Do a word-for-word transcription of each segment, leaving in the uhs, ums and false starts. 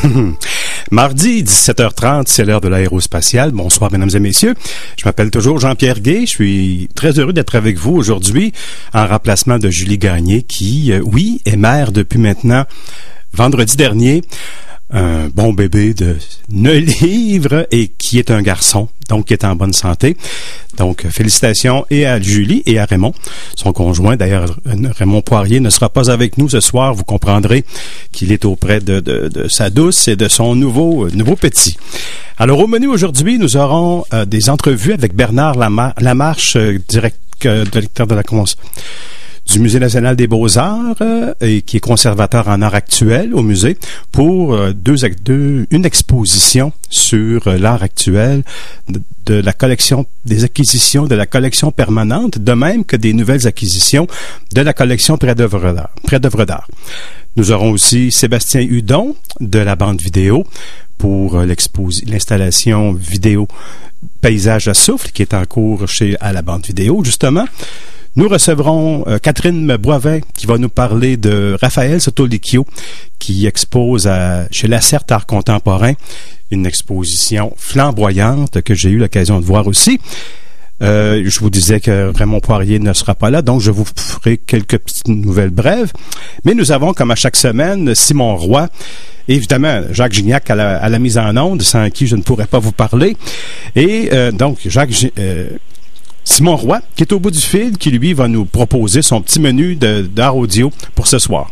Mardi, dix-sept heures trente, c'est l'heure de l'aérospatiale. Bonsoir, mesdames et messieurs. Je m'appelle toujours Jean-Pierre Gay. Je suis très heureux d'être avec vous aujourd'hui en remplacement de Julie Gagné qui, euh, oui, est mère depuis maintenant vendredi dernier. Un bon bébé de neuf livres et qui est un garçon, donc qui est en bonne santé. Donc, félicitations et à Julie et à Raymond, son conjoint. D'ailleurs, Raymond Poirier ne sera pas avec nous ce soir. Vous comprendrez qu'il est auprès de, de, de sa douce et de son nouveau, nouveau petit. Alors, au menu aujourd'hui, nous aurons euh, des entrevues avec Bernard Lamar- Lamarche, euh, direct, euh, directeur de la Convention du Musée national des beaux-arts euh, et qui est conservateur en art actuel au musée pour euh, deux, deux une exposition sur euh, l'art actuel de, de la collection des acquisitions de la collection permanente, de même que des nouvelles acquisitions de la collection près d'œuvres d'art. Près d'œuvres d'art. Nous aurons aussi Sébastien Hudon de la bande vidéo pour euh, l'installation vidéo Paysage à souffle qui est en cours chez à la bande vidéo justement. Nous recevrons euh, Catherine Boivin qui va nous parler de Raphaël Sotolicchio qui expose à, chez Lacerte Art Contemporain une exposition flamboyante que j'ai eu l'occasion de voir aussi. Euh, je vous disais que Raymond Poirier ne sera pas là, donc je vous ferai quelques petites nouvelles brèves. Mais nous avons, comme à chaque semaine, Simon Roy, et évidemment Jacques Gignac à la, à la mise en onde, sans qui je ne pourrais pas vous parler. Et euh, donc, Jacques... Euh, Simon Roy, qui est au bout du fil, qui lui va nous proposer son petit menu de, d'art audio pour ce soir.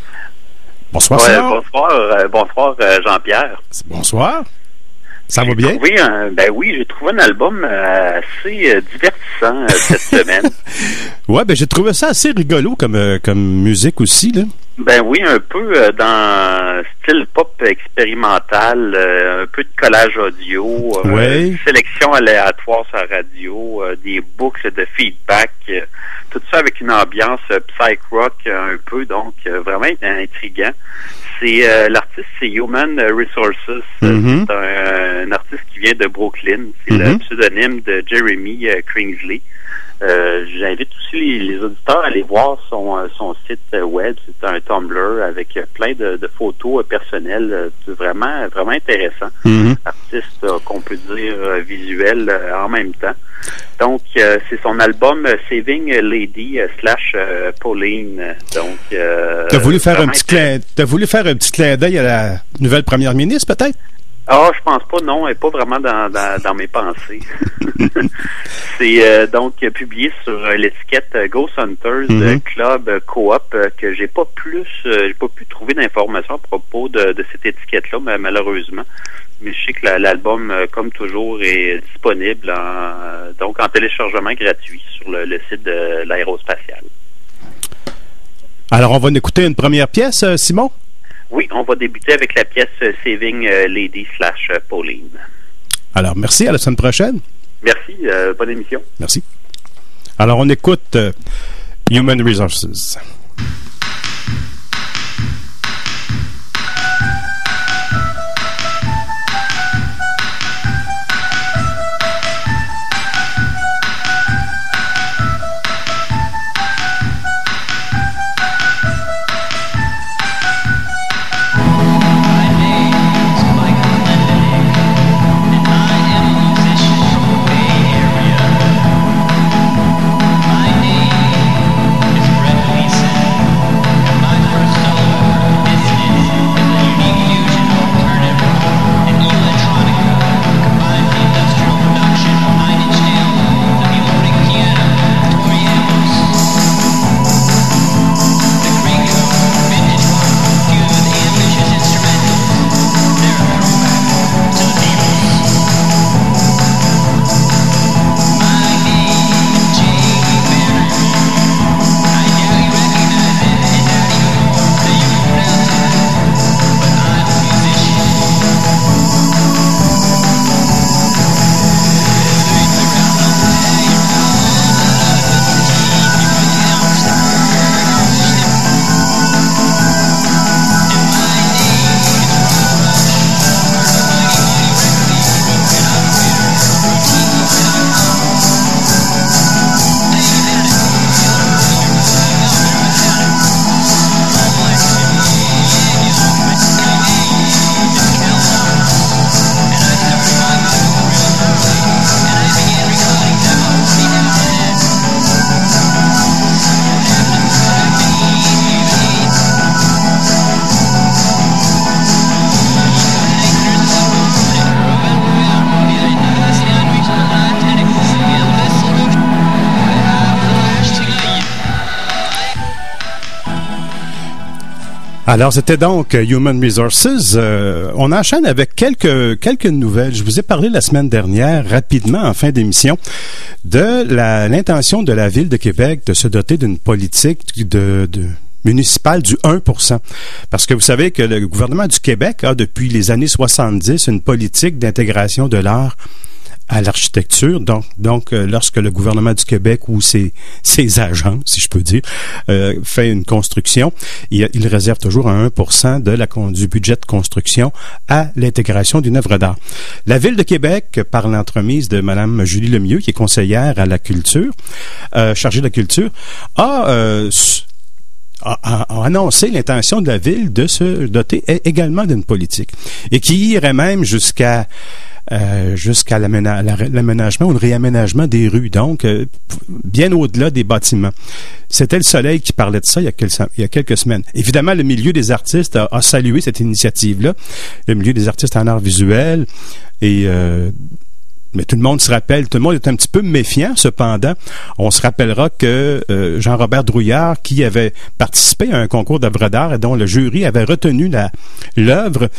Bonsoir, ouais, Simon. Bonsoir, euh, bonsoir euh, Jean-Pierre. Bonsoir. Ça j'ai va bien? Trouvé un, ben oui, j'ai trouvé un album euh, assez euh, divertissant euh, cette semaine. Ouais, ben j'ai trouvé ça assez rigolo comme, euh, comme musique aussi, là. Ben oui, un peu euh, dans style pop expérimental, euh, un peu de collage audio, euh, ouais. sélection aléatoire sur la radio, euh, des boucles de feedback, euh, tout ça avec une ambiance euh, psych rock euh, un peu, donc euh, vraiment intriguant. C'est euh, l'artiste, c'est Human Resources. Mm-hmm. C'est un, un artiste qui vient de Brooklyn. C'est mm-hmm. le pseudonyme de Jeremy euh, Kingsley. Euh, j'invite aussi les, les auditeurs à aller voir son, son site web. C'est un Tumblr avec plein de, de photos personnelles, vraiment vraiment intéressant. Mm-hmm. Artiste euh, qu'on peut dire euh, visuel euh, en même temps. Donc euh, c'est son album euh, Saving Lady euh, slash euh, Pauline. Donc euh, t'as voulu faire un petit clin, t'as voulu faire un petit clin d'œil à la nouvelle première ministre peut-être? Ah, je pense pas, non, elle n'est pas vraiment dans, dans, dans mes pensées. C'est euh, donc publié sur euh, l'étiquette euh, Ghost Hunters mm-hmm. euh, Club euh, Coop euh, que j'ai pas plus, euh, j'ai pas pu trouver d'informations à propos de, de cette étiquette-là, mais, malheureusement. Mais je sais que la, l'album, euh, comme toujours, est disponible en, euh, donc en téléchargement gratuit sur le, le site de l'aérospatiale. Alors, on va écouter une première pièce, euh, Simon? Oui, on va débuter avec la pièce Saving Lady slash Pauline. Alors, merci. À la semaine prochaine. Merci. Euh, bonne émission. Merci. Alors, on écoute euh, Human Resources. My name is Brett Leeson. Alors, c'était donc Human Resources. Euh, on enchaîne avec quelques quelques nouvelles. Je vous ai parlé la semaine dernière, rapidement, en fin d'émission, de la, l'intention de la Ville de Québec de se doter d'une politique de... de municipale du un pour cent. Parce que vous savez que le gouvernement du Québec a, depuis les années soixante-dix, une politique d'intégration de l'art à l'architecture. Donc, donc euh, lorsque le gouvernement du Québec ou ses, ses agents, si je peux dire, euh, fait une construction, il, il réserve toujours un un pour cent de la, du budget de construction à l'intégration d'une œuvre d'art. La Ville de Québec, par l'entremise de Mme Julie Lemieux, qui est conseillère à la culture, euh, chargée de la culture, a... Euh, A, a annoncé l'intention de la Ville de se doter également d'une politique et qui irait même jusqu'à euh, jusqu'à l'aména- l'aménagement ou le réaménagement des rues, donc euh, bien au-delà des bâtiments. C'était le Soleil qui parlait de ça il y a quelques, il y a quelques semaines. Évidemment, le milieu des artistes a, a salué cette initiative-là, le milieu des artistes en art visuel et... Euh, Mais tout le monde se rappelle, tout le monde est un petit peu méfiant, cependant. On se rappellera que euh, Jean-Robert Drouillard, qui avait participé à un concours d'œuvres d'art et dont le jury avait retenu la, l'œuvre,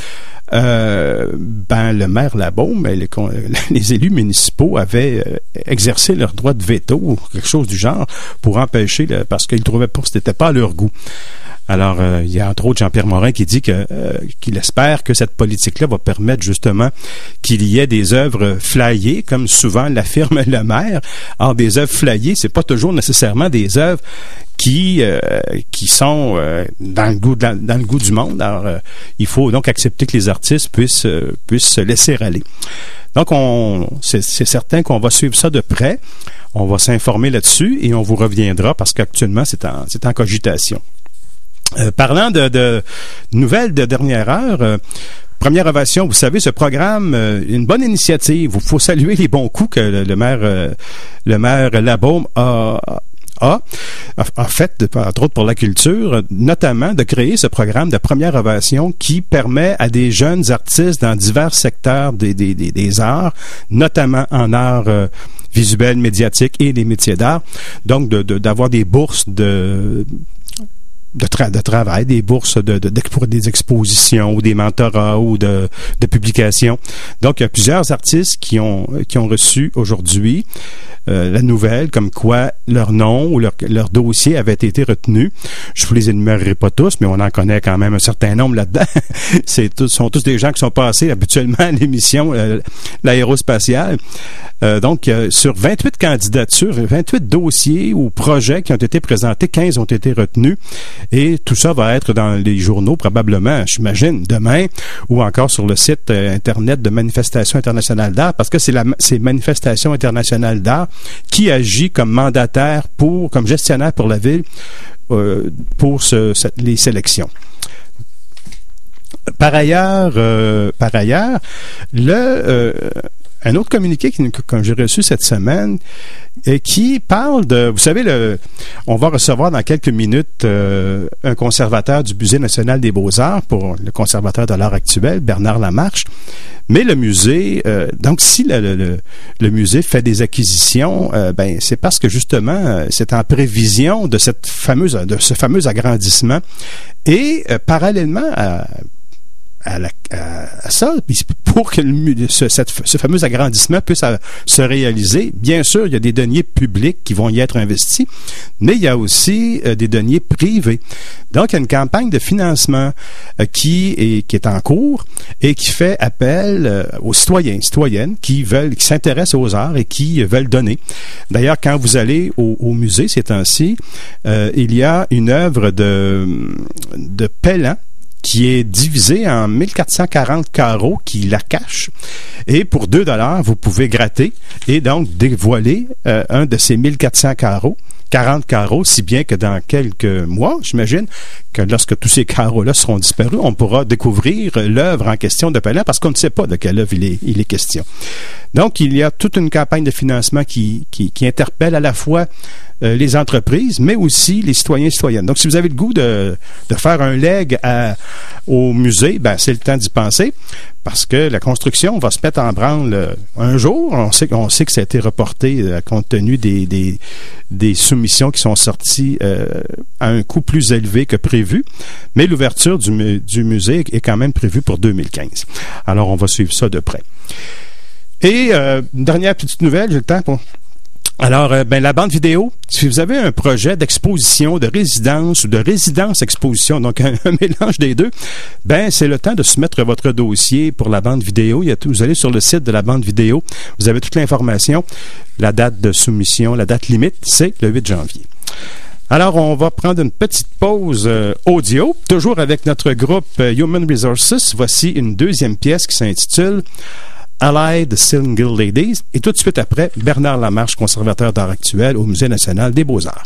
euh, ben, le maire Labaume, les, les élus municipaux avaient euh, exercé leur droit de veto ou quelque chose du genre pour empêcher, le, parce qu'ils trouvaient pas que c'était pas à leur goût. Alors, euh, il y a entre autres Jean-Pierre Morin qui dit que euh, qu'il espère que cette politique-là va permettre justement qu'il y ait des œuvres flyées, comme souvent l'affirme le maire. Or, des œuvres flyées, c'est pas toujours nécessairement des œuvres qui euh, qui sont euh, dans le goût dans, dans le goût du monde. Alors, euh, il faut donc accepter que les artistes puissent euh, puissent se laisser aller. Donc, on c'est, c'est certain qu'on va suivre ça de près. On va s'informer là-dessus et on vous reviendra parce qu'actuellement, c'est en c'est en cogitation. Euh, parlant de, de nouvelles de dernière heure, euh, première ovation, vous savez, ce programme, euh, une bonne initiative. Il faut saluer les bons coups que le, le maire euh, le maire Labaume a, a, a fait, entre autres pour la culture, notamment de créer ce programme de première ovation qui permet à des jeunes artistes dans divers secteurs des, des, des, des arts, notamment en art euh, visuel, médiatique et les métiers d'art, donc de, de, d'avoir des bourses de... De, tra- de travail, des bourses de, de, de, pour des expositions ou des mentorats ou de, de publications. Donc, il y a plusieurs artistes qui ont qui ont reçu aujourd'hui euh, la nouvelle comme quoi leur nom ou leur, leur dossier avait été retenu. Je vous les énumérerai pas tous, mais on en connaît quand même un certain nombre là-dedans. C'est tous, sont tous des gens qui sont passés habituellement à l'émission euh, l'aérospatiale. Euh, donc, euh, sur vingt-huit candidatures, vingt-huit dossiers ou projets qui ont été présentés, quinze ont été retenus. Et tout ça va être dans les journaux, probablement, j'imagine, demain, ou encore sur le site euh, Internet de Manifestation internationale d'art, parce que c'est la c'est Manifestation internationale d'art qui agit comme mandataire pour, comme gestionnaire pour la Ville euh, pour ce, ce, les sélections. Par ailleurs, euh, par ailleurs, le... Euh, un autre communiqué que, que j'ai reçu cette semaine et qui parle de, vous savez, le, on va recevoir dans quelques minutes euh, un conservateur du Musée national des beaux-arts pour le conservateur de l'art actuel, Bernard Lamarche. Mais le musée, euh, donc si le, le, le musée fait des acquisitions, euh, ben c'est parce que justement c'est en prévision de cette fameuse, de ce fameux agrandissement et euh, parallèlement à À, la, à, à ça, pour que le, ce, cette, ce fameux agrandissement puisse à, se réaliser, bien sûr, il y a des deniers publics qui vont y être investis, mais il y a aussi euh, des deniers privés. Donc, il y a une campagne de financement euh, qui, est, qui est en cours et qui fait appel euh, aux citoyens, citoyennes qui veulent, qui s'intéressent aux arts et qui veulent donner. D'ailleurs, quand vous allez au, au musée ces temps-ci, euh, il y a une œuvre de, de Pellan qui est divisé en mille quatre cent quarante carreaux qui la cachent. Et pour deux dollars, vous pouvez gratter et donc dévoiler euh, un de ces mille quatre cents carreaux, quarante carreaux, si bien que dans quelques mois, j'imagine, que lorsque tous ces carreaux-là seront disparus, on pourra découvrir l'œuvre en question de Pellan parce qu'on ne sait pas de quelle œuvre il est, il est question. Donc, il y a toute une campagne de financement qui, qui, qui interpelle à la fois euh, les entreprises, mais aussi les citoyens et citoyennes. Donc, si vous avez le goût de, de faire un leg à, au musée, ben, c'est le temps d'y penser parce que la construction va se mettre en branle euh, un jour. On sait, on sait que ça a été reporté euh, compte tenu des, des, des soumissions qui sont sorties euh, à un coût plus élevé que prévu, mais l'ouverture du, du musée est quand même prévue pour deux mille quinze. Alors, on va suivre ça de près. Et euh, une dernière petite nouvelle, j'ai le temps pour... Alors, euh, ben la bande vidéo, si vous avez un projet d'exposition, de résidence ou de résidence-exposition, donc un, un mélange des deux, ben c'est le temps de soumettre votre dossier pour la bande vidéo. Il y a tout, vous allez sur le site de la bande vidéo, vous avez toute l'information. La date de soumission, la date limite, c'est le huit janvier. Alors, on va prendre une petite pause euh, audio, toujours avec notre groupe euh, Human Resources. Voici une deuxième pièce qui s'intitule Allied Single Ladies. Et tout de suite après, Bernard Lamarche, conservateur d'art actuel au Musée national des beaux-arts.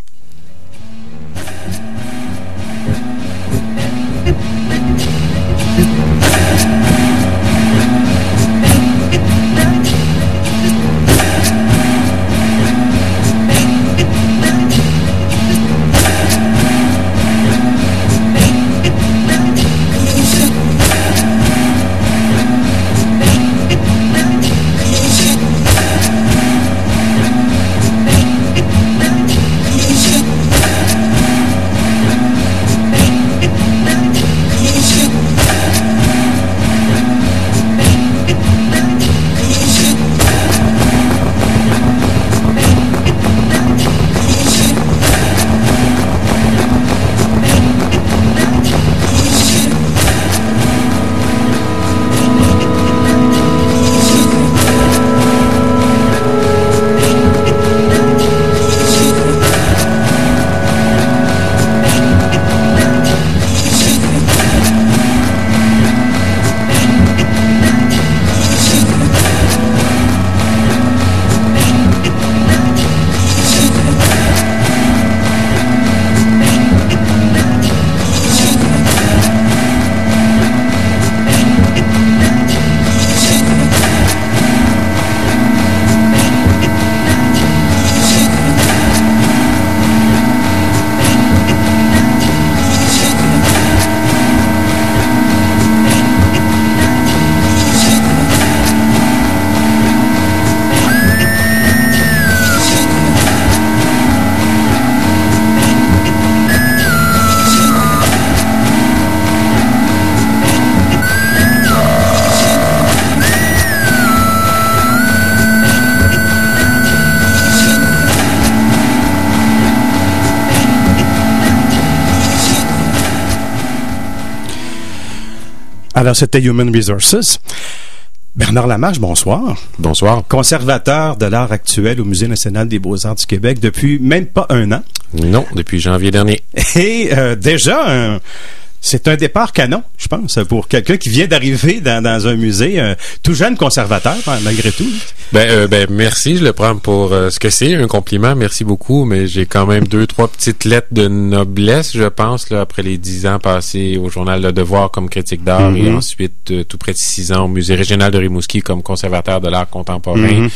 Alors, c'était Human Resources. Bernard Lamarche, bonsoir. Bonsoir. Conservateur de l'art actuel au Musée national des beaux-arts du Québec depuis même pas un an. Non, depuis janvier dernier. Et euh, déjà, un... c'est un départ canon, je pense, pour quelqu'un qui vient d'arriver dans, dans un musée, un tout jeune conservateur, malgré tout. Ben, euh, ben merci, je le prends pour euh, ce que c'est, un compliment, merci beaucoup, mais j'ai quand même deux, trois petites lettres de noblesse, je pense, là, après les dix ans passés au Journal Le Devoir comme critique d'art mm-hmm. et ensuite euh, tout près de six ans au Musée régional de Rimouski comme conservateur de l'art contemporain. Mm-hmm.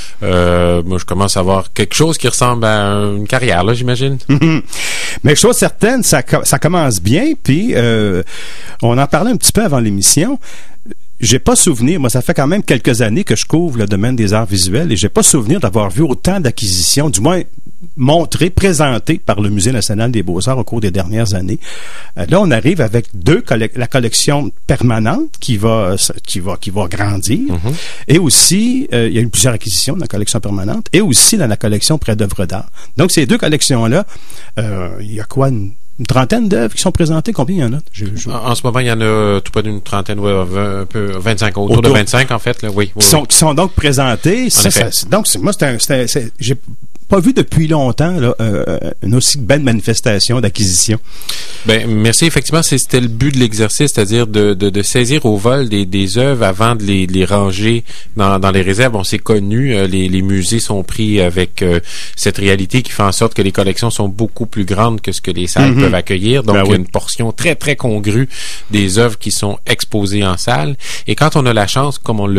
Euh, moi, je commence à avoir quelque chose qui ressemble à une carrière, là, j'imagine. Mm-hmm. Mais chose certaine, ça, ça commence bien, puis euh, on en parlait un petit peu avant l'émission. J'ai pas souvenir, moi ça fait quand même quelques années que je couvre le domaine des arts visuels et j'ai pas souvenir d'avoir vu autant d'acquisitions, du moins montrées, présentées par le Musée national des beaux-arts au cours des dernières années. Euh, là, on arrive avec deux colle- la collection permanente qui va qui va qui va grandir mm-hmm. et aussi euh, il y a eu plusieurs acquisitions dans la collection permanente et aussi dans la collection près d'œuvres d'art. Donc ces deux collections là, euh, il y a quoi une Une trentaine d'œuvres qui sont présentées. Combien il y en a? Je, je... En, en ce moment, il y en a tout près d'une trentaine, ouais, vingt, un peu, vingt-cinq, autour, autour de vingt-cinq, en fait. Là, oui, oui, qui, sont, oui. qui sont donc présentées. Ça, ça, donc, c'est, moi, c'est un, c'est, c'est, j'ai pas vu depuis longtemps là, euh, une aussi belle manifestation d'acquisition. Ben merci. Effectivement, c'était le but de l'exercice, c'est-à-dire de, de, de saisir au vol des, des œuvres avant de les, de les ranger dans, dans les réserves. On s'est connu, euh, les, les musées sont pris avec euh, cette réalité qui fait en sorte que les collections sont beaucoup plus grandes que ce que les salles mm-hmm. peuvent accueillir. Donc, ben il y a oui. une portion très, très congrue des œuvres qui sont exposées en salle. Et quand on a la chance, comme on l'a eu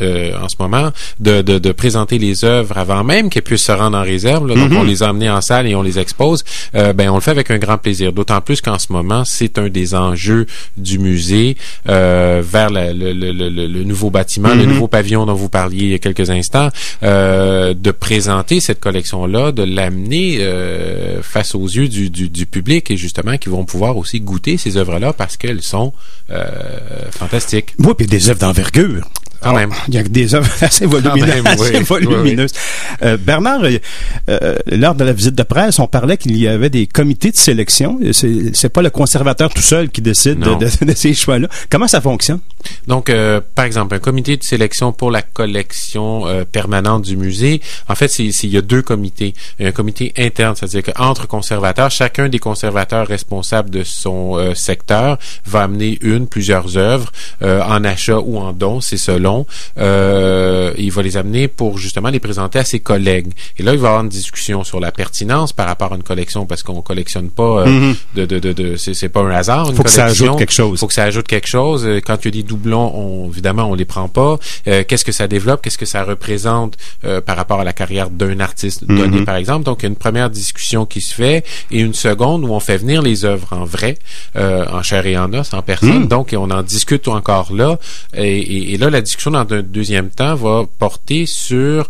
euh, en ce moment de, de, de présenter les œuvres avant même qu'elles puissent se rendre en réserve. Là. Donc, mm-hmm. on les a amenées en salle et on les expose. Euh, ben, on le fait avec un grand plaisir. D'autant plus qu'en ce moment, c'est un des enjeux du musée euh, vers la, le, le, le, le nouveau bâtiment, mm-hmm. le nouveau pavillon dont vous parliez il y a quelques instants, euh, de présenter cette collection-là, de l'amener euh, face aux yeux du, du, du public et justement qui vont pouvoir aussi goûter ces œuvres-là parce qu'elles sont euh, fantastiques. Oui, puis des œuvres d'envergure. Quand même. Il y a des œuvres assez volumineuses. Même, oui. assez volumineuses. Oui, oui. Euh, Bernard, euh, lors de la visite de presse, on parlait qu'il y avait des comités de sélection. C'est, c'est pas le conservateur tout seul qui décide de, de, de ces choix-là. Comment ça fonctionne? Donc, euh, par exemple, un comité de sélection pour la collection euh, permanente du musée, en fait, c'est, c'est, il y a deux comités. Il y a un comité interne, c'est-à-dire qu'entre conservateurs, chacun des conservateurs responsables de son euh, secteur va amener une, plusieurs œuvres euh, en achat ou en don, c'est selon. Euh, il va les amener pour justement les présenter à ses collègues. Et là, il va y avoir une discussion sur la pertinence par rapport à une collection parce qu'on collectionne pas euh, mm-hmm. de, de, de, de c'est, c'est pas un hasard. Une faut collection. Que ça ajoute quelque chose. Faut que ça ajoute quelque chose. Quand il y a des doublons, on, évidemment, on les prend pas. Euh, qu'est-ce que ça développe? Qu'est-ce que ça représente euh, par rapport à la carrière d'un artiste donné, mm-hmm. par exemple? Donc, il y a une première discussion qui se fait et une seconde où on fait venir les œuvres en vrai, euh, en chair et en os, en personne. Mm. Donc, on en discute encore là. Et, et, et là, la discussion dans un deuxième temps va porter sur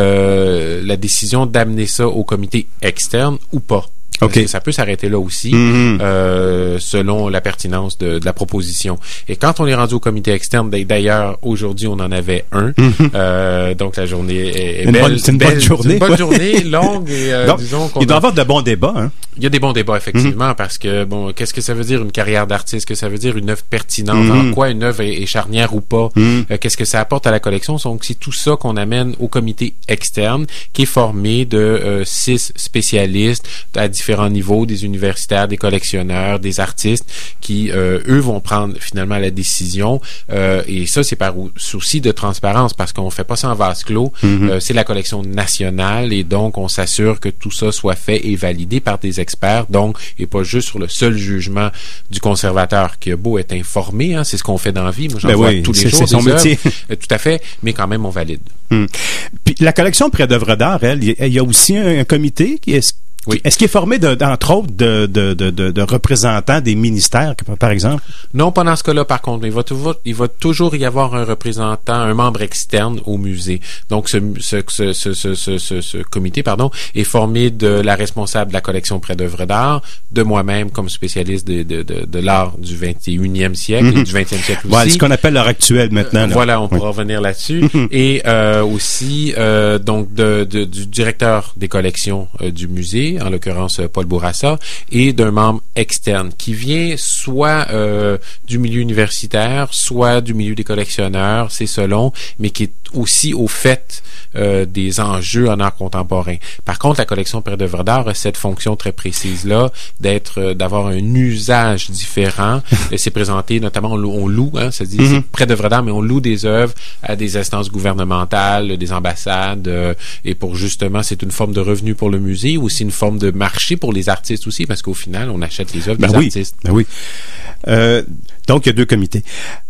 euh, la décision d'amener ça au comité externe ou pas. Parce okay. que ça peut s'arrêter là aussi, mm-hmm. euh, selon la pertinence de, de la proposition. Et quand on est rendu au comité externe, d'ailleurs, aujourd'hui, on en avait un. Mm-hmm. Euh, donc, la journée est, est une belle. Bonne, c'est une belle, bonne journée. C'est une bonne journée, longue. Et, euh, donc, disons qu'on il doit y a... avoir de bons débats. Hein? Il y a des bons débats, effectivement, mm-hmm. parce que, bon, qu'est-ce que ça veut dire une carrière d'artiste? Qu'est-ce que ça veut dire une œuvre pertinente? Mm-hmm. En quoi une œuvre est, est charnière ou pas? Mm-hmm. Euh, qu'est-ce que ça apporte à la collection? Donc, c'est tout ça qu'on amène au comité externe, qui est formé de euh, six spécialistes à différents niveaux, des universitaires, des collectionneurs, des artistes qui, euh, eux, vont prendre finalement la décision. Euh, et ça, c'est par souci de transparence parce qu'on fait pas ça en vase clos. Mm-hmm. Euh, c'est la collection nationale et donc on s'assure que tout ça soit fait et validé par des experts. Donc, et pas juste sur le seul jugement du conservateur qui a beau être informé. Hein, c'est ce qu'on fait dans la vie. Moi, j'en ben vois oui, tous les c'est, jours. C'est son métier. Euh, tout à fait. Mais quand même, on valide. Mm. Puis la collection près d'œuvres d'art, elle, il y a aussi un, un comité qui est Oui. Est-ce qu'il est formé, de, entre autres, de, de, de, de, de représentants des ministères, par exemple? Non, pas dans ce cas-là, par contre. Il va toujours, il va toujours y avoir un représentant, un membre externe au musée. Donc, ce, ce, ce, ce, ce, ce, ce, ce comité, pardon, est formé de la responsable de la collection près d'œuvres d'art, de moi-même comme spécialiste de, de, de, de l'art du vingt et unième siècle, mm-hmm. et du vingtième siècle aussi. Voilà, ce qu'on appelle l'art actuel maintenant. Euh, là. Voilà, on pourra oui. revenir là-dessus. Mm-hmm. Et euh, aussi, euh, donc, de, de, du directeur des collections euh, du musée, en l'occurrence Paul Bourassa, et d'un membre externe qui vient soit euh, du milieu universitaire, soit du milieu des collectionneurs, c'est selon, mais qui est aussi au fait euh, des enjeux en art contemporain. Par contre, la collection près d'œuvres d'art a cette fonction très précise-là d'être, euh, d'avoir un usage différent. C'est présenté, notamment, on loue, on loue hein, c'est-à-dire mm-hmm. c'est près d'œuvres d'art, mais on loue des œuvres à des instances gouvernementales, des ambassades, euh, et pour justement, c'est une forme de revenu pour le musée, aussi une forme de marché pour les artistes aussi, parce qu'au final, on achète les œuvres ben des oui, artistes. Ben oui. Euh, donc, il y a deux comités.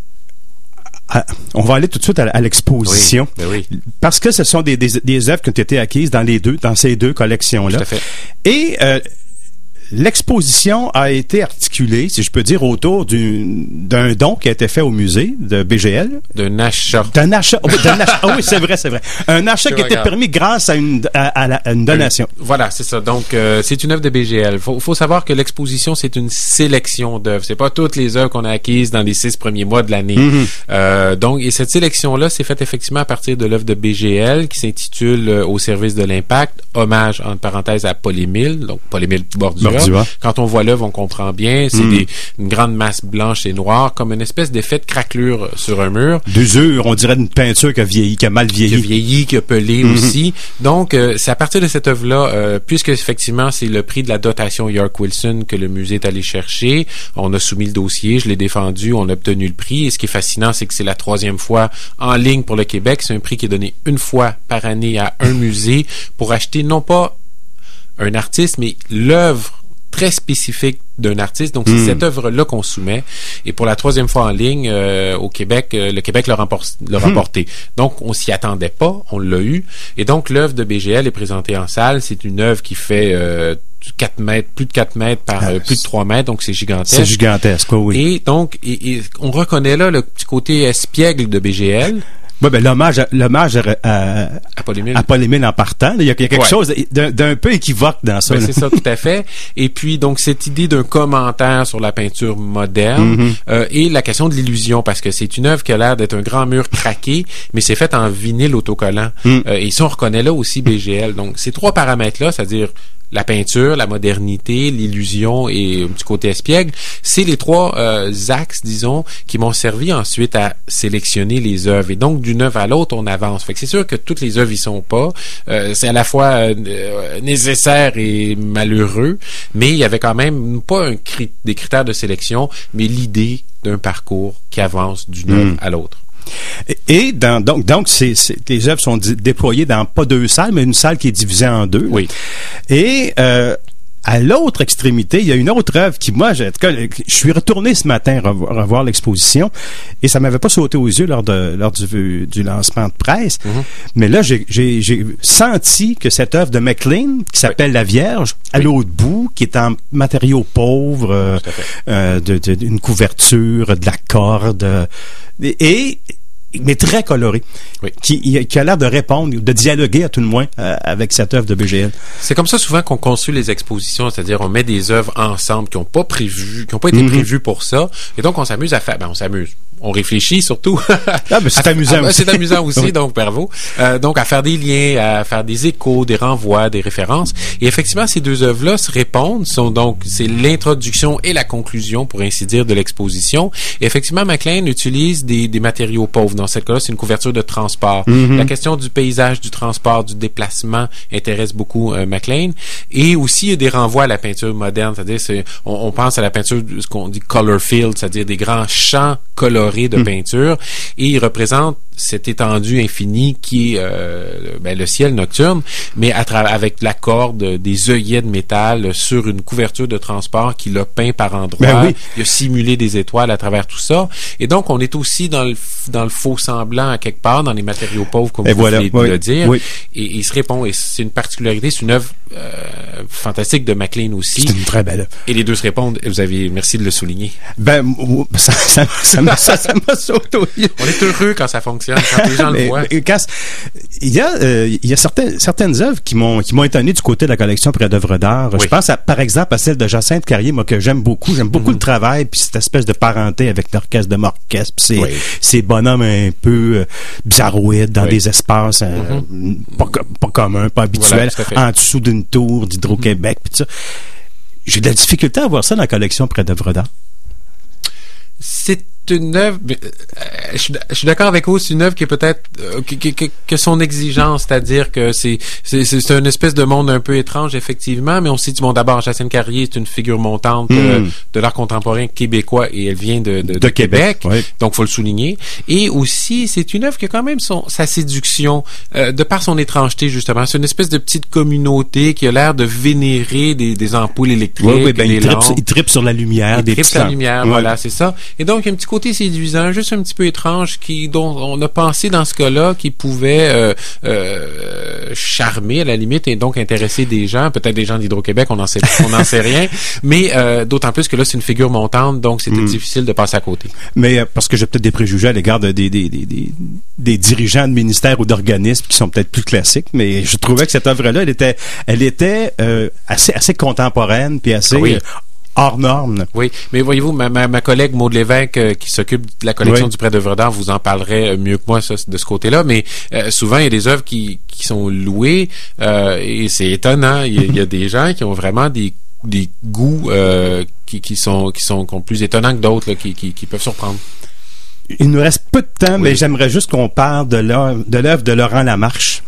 Ah, on va aller tout de suite à, à l'exposition. Oui, ben oui. Parce que ce sont des, des, des œuvres qui ont été acquises dans les deux, dans ces deux collections-là. Tout à fait. Et euh, l'exposition a été articulée, si je peux dire, autour du, d'un don qui a été fait au musée de B G L. D'un achat. D'un achat. Oh, d'un achat. Oh oui, c'est vrai, c'est vrai. Un achat qui a été permis grâce à une, à, à, la, à une donation. Euh, voilà, c'est ça. Donc, euh, c'est une œuvre de B G L. Faut, faut savoir que l'exposition, c'est une sélection d'œuvres. C'est pas toutes les œuvres qu'on a acquises dans les six premiers mois de l'année. Mm-hmm. Euh, donc, et cette sélection-là, c'est faite effectivement à partir de l'œuvre de B G L qui s'intitule euh, Au service de l'impact, hommage, entre parenthèses, à Paul-Émile, donc Paul-Émile Bordura. Quand on voit l'œuvre, on comprend bien. C'est mm. des, une grande masse blanche et noire, comme une espèce d'effet de craquelure sur un mur. D'usure, on dirait une peinture qui a vieilli, qui a mal vieilli. Qui a vieilli, qui a pelé mm-hmm. aussi. Donc, euh, c'est à partir de cette œuvre-là, euh, puisque effectivement, c'est le prix de la dotation York Wilson que le musée est allé chercher. On a soumis le dossier, je l'ai défendu, on a obtenu le prix. Et ce qui est fascinant, c'est que c'est la troisième fois en ligne pour le Québec. C'est un prix qui est donné une fois par année à un musée pour acheter non pas un artiste, mais l'œuvre très spécifique d'un artiste. Donc, c'est mm. cette œuvre-là qu'on soumet. Et pour la troisième fois en ligne, euh, au Québec, euh, le Québec l'a, rempor- l'a remporté. Mm. Donc, on s'y attendait pas, on l'a eu. Et donc, l'œuvre de B G L est présentée en salle. C'est une œuvre qui fait euh, quatre mètres, plus de quatre mètres par ah, euh, plus de trois mètres, donc c'est gigantesque. C'est gigantesque, oui. Et donc, et, et on reconnaît là le petit côté espiègle de B G L. Oui, ben l'hommage, l'hommage à, à, à Paul Émile. À Paul Émile en partant. Il y a, il y a quelque ouais. chose d'un, d'un peu équivoque dans ça. Ben, c'est ça, tout à fait. Et puis, donc, cette idée d'un commentaire sur la peinture moderne mm-hmm. euh, et la question de l'illusion, parce que c'est une œuvre qui a l'air d'être un grand mur craqué, mais c'est fait en vinyle autocollant. Mm. Euh, et ça, on reconnaît là aussi B G L. Donc, ces trois paramètres-là, c'est-à-dire la peinture, la modernité, l'illusion et un petit côté espiègle, c'est les trois euh, axes, disons, qui m'ont servi ensuite à sélectionner les œuvres. Et donc, d'une œuvre à l'autre, on avance. Fait que c'est sûr que toutes les œuvres y sont pas. Euh, c'est à la fois euh, nécessaire et malheureux, mais il y avait quand même pas un cri- des critères de sélection, mais l'idée d'un parcours qui avance d'une œuvre mmh. à l'autre. Et dans, donc, donc c'est, c'est, les œuvres sont d- déployées dans pas deux salles, mais une salle qui est divisée en deux. Oui. Et euh, à l'autre extrémité, il y a une autre œuvre qui, moi, je, en tout cas, je suis retourné ce matin revoir, revoir l'exposition et ça m'avait pas sauté aux yeux lors de lors du, du lancement de presse. Mm-hmm. Mais là, j'ai, j'ai, j'ai senti que cette œuvre de McLean, qui s'appelle oui. La Vierge, à oui. l'autre bout, qui est en matériaux pauvres, euh, euh, de, de, d'une couverture, de la corde, euh, et, et mais très coloré, oui. qui, qui a l'air de répondre, de dialoguer à tout le moins euh, avec cette œuvre de B G L. C'est comme ça souvent qu'on conçut les expositions, c'est-à-dire on met des œuvres ensemble qui n'ont pas prévu, qui n'ont pas été mm-hmm. prévues pour ça, et donc on s'amuse à faire, ben on s'amuse. On réfléchit surtout. Ah, mais c'est à, amusant à, aussi. C'est amusant aussi, oui. donc bravo. Euh, donc à faire des liens, à faire des échos, des renvois, des références. Et effectivement, ces deux œuvres-là se répondent. Sont donc c'est l'introduction et la conclusion, pour ainsi dire, de l'exposition. Et effectivement, McLean utilise des, des matériaux pauvres. Dans ce cas-là, c'est une couverture de transport. Mm-hmm. La question du paysage, du transport, du déplacement intéresse beaucoup euh, McLean. Et aussi, il y a des renvois à la peinture moderne, c'est-à-dire c'est, on, on pense à la peinture, ce qu'on dit color field, c'est-à-dire des grands champs colorés de mmh. peinture, et il représente cette étendue infinie qui est euh, ben, le ciel nocturne, mais à tra- avec la corde, des œillets de métal sur une couverture de transport qu'il a peint par endroits. Ben oui. Il a simulé des étoiles à travers tout ça. Et donc, on est aussi dans le, dans le faux semblant à quelque part, dans les matériaux pauvres, comme et vous voilà. voulez oui. le dire. Oui. Et, et il se répond, et c'est une particularité, c'est une œuvre euh, fantastique de McLean aussi. C'est une très belle œuvre. Et les deux se répondent, et vous avez, merci de le souligner. Ben, ça, ça, ça, ça, ça, ça m'a sauté. On est heureux quand ça fonctionne. Quand les gens mais, le voient. Mais, quand, il y a, euh, il y a certaines, certaines œuvres qui m'ont, qui m'ont étonné du côté de la collection près d'œuvres d'art. Oui. Je pense à, par exemple, à celle de Jacinthe Carrier, moi, que j'aime beaucoup. J'aime beaucoup mm-hmm. le travail, puis cette espèce de parenté avec l'orchestre de Morquès, puis ces, oui. ces bonhommes un peu euh, bizarroïdes dans oui. des espaces euh, mm-hmm. pas, pas communs, pas habituels, voilà, en dessous d'une tour d'Hydro-Québec, puis tout ça. J'ai de la difficulté à voir ça dans la collection près d'œuvres d'art. C'est une œuvre, euh, je, suis, je suis d'accord avec vous, c'est une œuvre qui est peut-être euh, que, que, que son exigence, c'est-à-dire que c'est, c'est c'est une espèce de monde un peu étrange effectivement, mais on s'est dit bon d'abord Jacinthe Carrier c'est une figure montante mm. euh, de l'art contemporain québécois et elle vient de de, de, de Québec, Québec oui. donc faut le souligner. Et aussi c'est une œuvre qui a quand même son sa séduction euh, de par son étrangeté justement. C'est une espèce de petite communauté qui a l'air de vénérer des, des ampoules électriques, oui, oui, ben, des il lampes. Il tripe sur la lumière, il des tripe petits sur la lumière, ouais. voilà c'est ça. Et donc il y a un petit côté séduisant, juste un petit peu étrange, qui dont on a pensé dans ce cas-là qui pouvait euh, euh, charmer à la limite et donc intéresser des gens, peut-être des gens d'Hydro-Québec, on n'en sait, on n'en sait rien, mais euh, d'autant plus que là c'est une figure montante, donc c'était mm. difficile de passer à côté. Mais euh, parce que j'ai peut-être des préjugés à l'égard de, des, des, des, des, des dirigeants de ministères ou d'organismes qui sont peut-être plus classiques, mais je trouvais que cette œuvre-là, elle était, elle était euh, assez, assez contemporaine puis assez oui. euh, hors norme. Oui, mais voyez-vous, ma, ma, ma collègue Maud Lévesque, euh, qui s'occupe de la collection oui. du prêt d'œuvres d'art, vous en parlerait mieux que moi ça, de ce côté-là, mais euh, souvent, il y a des œuvres qui, qui sont louées euh, et c'est étonnant. Il y, a, il y a des gens qui ont vraiment des des goûts euh, qui, qui sont qui sont, qui sont plus étonnants que d'autres, là, qui, qui, qui peuvent surprendre. Il nous reste peu de temps, oui. mais j'aimerais juste qu'on parle de l'œuvre de, l'œuvre de Laurent Lamarche. Ah.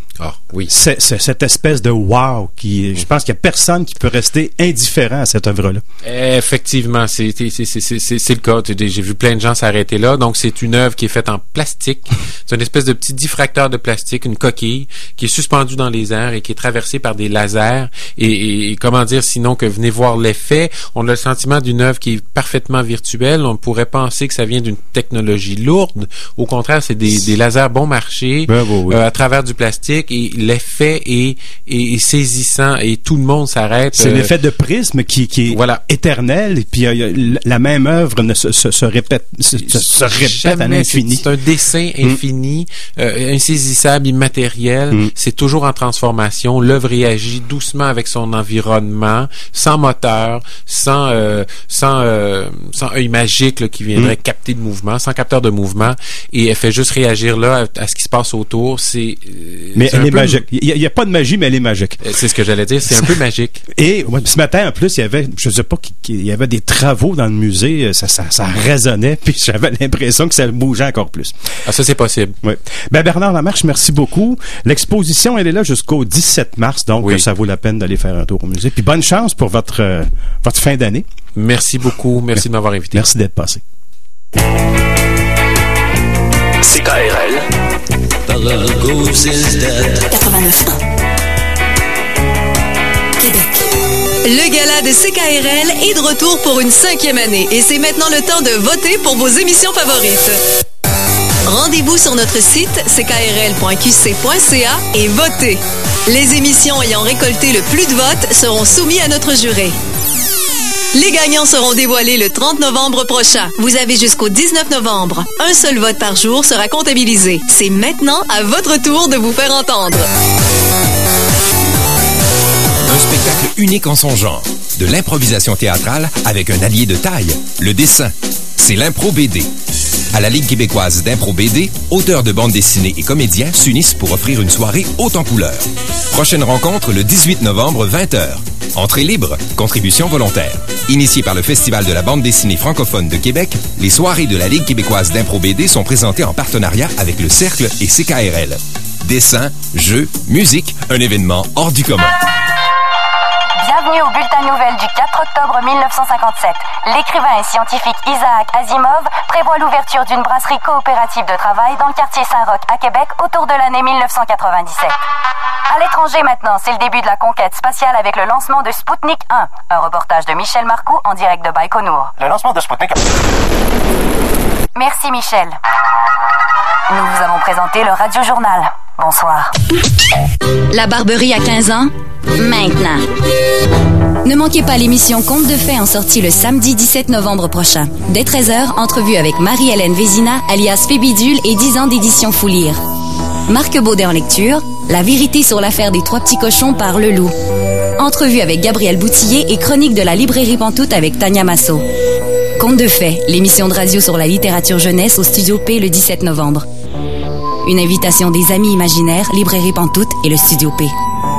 Oui. C'est, c'est cette espèce de wow qui, je pense qu'il y a personne qui peut rester indifférent à cette œuvre-là. Effectivement, c'est, c'est, c'est, c'est, c'est, c'est le cas. J'ai vu plein de gens s'arrêter là. Donc, c'est une œuvre qui est faite en plastique. C'est une espèce de petit diffracteur de plastique, une coquille, qui est suspendue dans les airs et qui est traversée par des lasers. Et, et, et comment dire, sinon que venez voir l'effet, on a le sentiment d'une œuvre qui est parfaitement virtuelle. On pourrait penser que ça vient d'une technologie lourde. Au contraire, c'est des, des lasers bon marché, ben, bon, oui. euh, à travers du plastique, et l'effet est, est, est saisissant et tout le monde s'arrête. C'est euh, l'effet de prisme qui, qui est voilà. éternel, et puis euh, la même œuvre ne se, se, se répète, se, se répète Jamais, à l'infini. C'est, c'est un dessin infini, mm. euh, insaisissable, immatériel. Mm. C'est toujours en transformation. L'œuvre réagit doucement avec son environnement, sans moteur, sans euh, sans euh, sans œil magique là, qui viendrait mm. capter le mouvement, sans capteur de mouvement, et elle fait juste réagir là à, à ce qui se passe autour. C'est euh, mais c'est elle est peu... magique. Il y, a pas de magie, mais elle est magique. C'est ce que j'allais dire. C'est un peu magique. Et ouais, ce matin, en plus, il y avait, je sais pas, qu'il y avait des travaux dans le musée. Ça, ça, ça résonnait, puis j'avais l'impression que ça bougeait encore plus. Ah, ça, c'est possible. Oui. Ben, Bernard Lamarche, merci beaucoup. L'exposition, elle est là jusqu'au dix-sept mars, donc oui. ça vaut la peine d'aller faire un tour au musée. Puis bonne chance pour votre, euh, votre fin d'année. Merci beaucoup. Merci de m'avoir invité. Merci d'être passé. C K R L quatre-vingt-neuf point un Québec. Le gala de C K R L est de retour pour une cinquième année et c'est maintenant le temps de voter pour vos émissions favorites. Rendez-vous sur notre site c k r l point q c point c a et votez. Les émissions ayant récolté le plus de votes seront soumises à notre jury. Les gagnants seront dévoilés le trente novembre prochain. Vous avez jusqu'au dix-neuf novembre. Un seul vote par jour sera comptabilisé. C'est maintenant à votre tour de vous faire entendre. Un spectacle unique en son genre. De l'improvisation théâtrale avec un allié de taille, le dessin. C'est l'impro B D. À la Ligue québécoise d'impro B D, auteurs de bandes dessinées et comédiens s'unissent pour offrir une soirée haute en couleurs. Prochaine rencontre le dix-huit novembre, vingt heures. Entrée libre, contribution volontaire. Initié par le Festival de la bande dessinée francophone de Québec, les soirées de la Ligue québécoise d'impro B D sont présentées en partenariat avec le Cercle et C K R L. Dessin, jeux, musique, un événement hors du commun. Bienvenue au bulletin nouvelle du quatre octobre mille neuf cent cinquante-sept. L'écrivain et scientifique Isaac Asimov prévoit l'ouverture d'une brasserie coopérative de travail dans le quartier Saint-Roch à Québec autour de l'année mille neuf cent quatre-vingt-dix-sept. À l'étranger maintenant, c'est le début de la conquête spatiale avec le lancement de Sputnik un. Un reportage de Michel Marcoux en direct de Baïkonour. Le lancement de Sputnik. Merci Michel. Nous vous avons présenté le Radio Journal. Bonsoir. La Barberie à quinze ans, maintenant. Ne manquez pas l'émission Contes de fées en sortie le samedi dix-sept novembre prochain. Dès treize heures, entrevue avec Marie-Hélène Vézina, alias Fébidule et dix ans d'édition Fou Lire. Marc Baudet en lecture, La vérité sur l'affaire des trois petits cochons par Leloup. Entrevue avec Gabriel Boutillier et chronique de la librairie Pantoute avec Tania Massot. Contes de fées, l'émission de radio sur la littérature jeunesse au Studio P le dix-sept novembre. Une invitation des Amis imaginaires, Librairie Pantoute et le Studio P.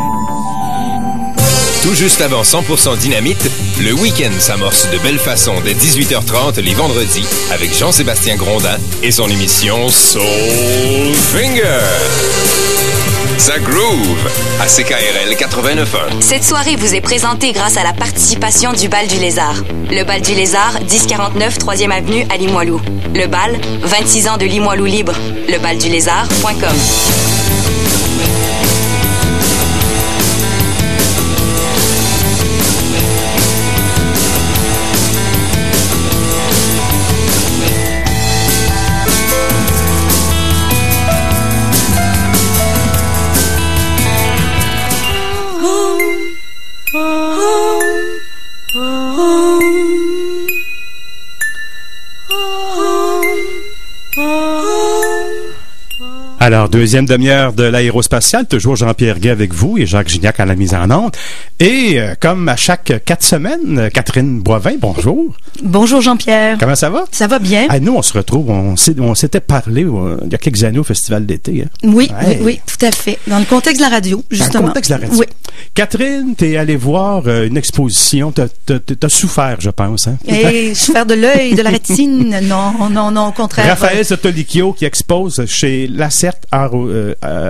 Tout juste avant cent pour cent Dynamite, le week-end s'amorce de belle façon dès dix-huit heures trente les vendredis avec Jean-Sébastien Grondin et son émission Soul Finger. Ça groove à C K R L quatre-vingt-neuf point un. Cette soirée vous est présentée grâce à la participation du Bal du Lézard. Le Bal du Lézard, dix quarante-neuf troisième avenue à Limoilou. Le Bal, vingt-six ans de Limoilou libre. le bal du lézard point com. Alors, deuxième demi-heure de l'aérospatiale, toujours Jean-Pierre Gay avec vous et Jacques Gignac à la mise en onde. Et euh, comme à chaque quatre semaines, Catherine Boivin, bonjour. Bonjour Jean-Pierre. Comment ça va? Ça va bien. Ah, nous, on se retrouve, on, s'est, on s'était parlé euh, il y a quelques années au Festival d'été. Hein? Oui, ouais. oui, oui, tout à fait. Dans le contexte de la radio, justement. Dans le contexte de la radio. Oui. Catherine, t'es allée voir euh, une exposition, t'as, t'as, t'as souffert, je pense. Hein? Et souffert de l'œil, de la rétine. Non, non, non, au contraire. Raphaël Sotolicchio qui expose chez Lacerte Art, euh, euh,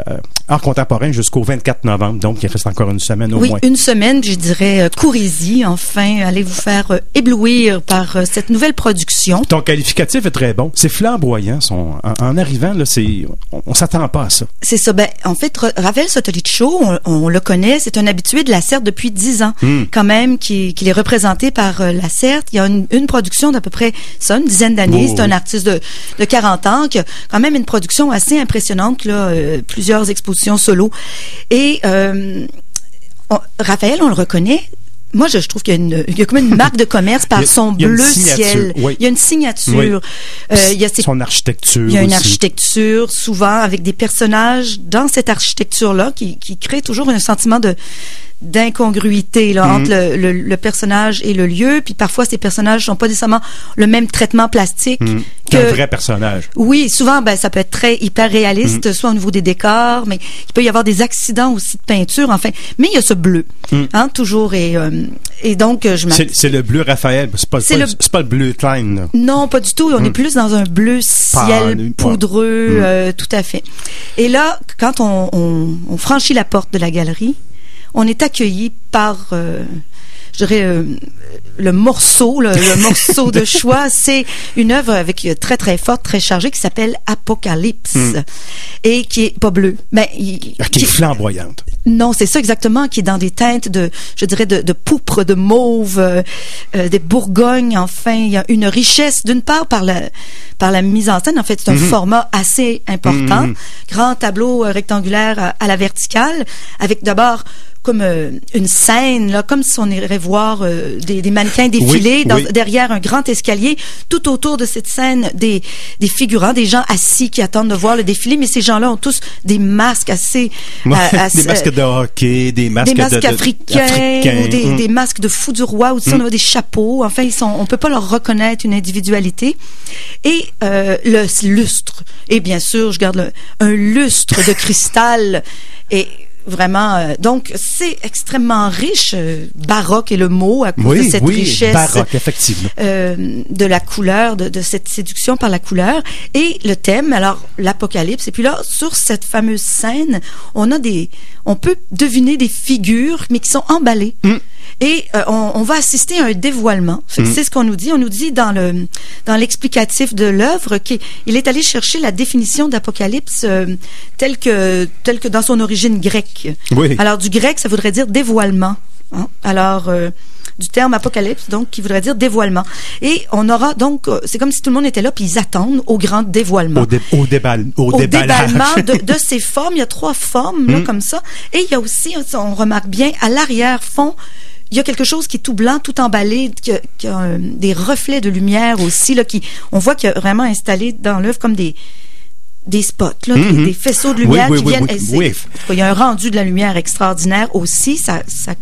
art contemporain jusqu'au vingt-quatre novembre, donc il reste encore une semaine au oui, moins. Oui, une semaine, je dirais, euh, courez-y, enfin, allez vous faire euh, éblouir par euh, cette nouvelle production. Ton qualificatif est très bon. C'est flamboyant. Son, en, en arrivant, là, c'est, on, on s'attend pas à ça. C'est ça. Ben, en fait, Raphaël Sotoliccio, on, on le connaît, c'est un habitué de la CERT depuis dix ans, mm. quand même, qui, qui est représenté par euh, la CERT. Il y a une, une production d'à peu près ça, une dizaine d'années. Oh, c'est oui. un artiste de, de quarante ans qui a quand même une production assez impressionnante, là, euh, plusieurs expositions solo. Et euh, on, Raphaël, on le reconnaît. Moi, je, je trouve qu'il y a, une, il y a comme une marque de commerce par son bleu ciel. Oui. Il y a une signature. Oui. Euh, il y a ses, son architecture. Il y a une aussi. architecture, souvent avec des personnages dans cette architecture-là qui, qui crée toujours un sentiment de d'incongruité là, mm-hmm. entre le, le, le personnage et le lieu, puis parfois ces personnages sont pas nécessairement le même traitement plastique mm-hmm. que un vrai personnage. Oui, souvent ben ça peut être très hyper réaliste, mm-hmm. soit au niveau des décors, mais il peut y avoir des accidents aussi de peinture, enfin, mais il y a ce bleu, mm. hein, toujours et euh, et donc je c'est, c'est le bleu Raphaël, c'est pas c'est, pas, le, c'est pas le bleu Klein. Là. Non, pas du tout, on mm. est plus dans un bleu ciel Pâle, poudreux, mm. euh, tout à fait. Et là, quand on, on, on franchit la porte de la galerie, on est accueilli par, euh, je dirais, euh, le morceau, le, le morceau de choix. C'est une œuvre avec très très forte, très chargée, qui s'appelle Apocalypse mm. et qui est pas bleue, mais il, ah, qui, qui est flamboyante. Non, c'est ça exactement, qui est dans des teintes de, je dirais, de, de pourpre, de mauve, euh, euh, des Bourgognes. Enfin, il y a une richesse d'une part par la par la mise en scène. En fait, c'est un mm-hmm. format assez important, mm-hmm. grand tableau euh, rectangulaire à, à la verticale, avec d'abord comme euh, une scène, là, comme si on irait voir euh, des, des mannequins défiler oui, dans, oui. derrière un grand escalier, tout autour de cette scène, des, des figurants, des gens assis qui attendent de voir le défilé, mais ces gens-là ont tous des masques assez... Ouais, euh, assez des masques de hockey, des masques, des masques de, de, africains, africains, ou des, mm. des masques de fou du roi, ou mm. on a des chapeaux, enfin, ils sont, on peut pas leur reconnaître une individualité. Et euh, le lustre, et bien sûr, je garde le, un lustre de cristal, et... Vraiment, euh, donc c'est extrêmement riche, euh, baroque est le mot à cause oui, de cette oui, richesse baroque, effectivement. Euh, de la couleur, de, de cette séduction par la couleur et le thème. Alors l'apocalypse. Et puis là, sur cette fameuse scène, on a des, on peut deviner des figures, mais qui sont emballées. Mm. Et euh, on, on va assister à un dévoilement. Mm. C'est ce qu'on nous dit. On nous dit dans le dans l'explicatif de l'œuvre qu'il est allé chercher la définition d'apocalypse euh, telle que telle que dans son origine grecque. Oui. Alors du grec, ça voudrait dire dévoilement. Hein? Alors euh, du terme apocalypse, donc qui voudrait dire dévoilement. Et on aura donc, euh, c'est comme si tout le monde était là, puis ils attendent au grand dévoilement. Au, dé, au, déball, au, au déballage. déballement de, de ces formes. Il y a trois formes là, mm. comme ça. Et il y a aussi, on remarque bien, à l'arrière-fond, il y a quelque chose qui est tout blanc, tout emballé, qui a, qui a euh, des reflets de lumière aussi, là, qui, on voit qu'il y a vraiment installé dans l'œuvre comme des, des spots, là, mm-hmm. des, des faisceaux de lumière oui, oui, qui viennent. Oui, oui, oui. Il y a un rendu de la lumière extraordinaire aussi, ça, ça,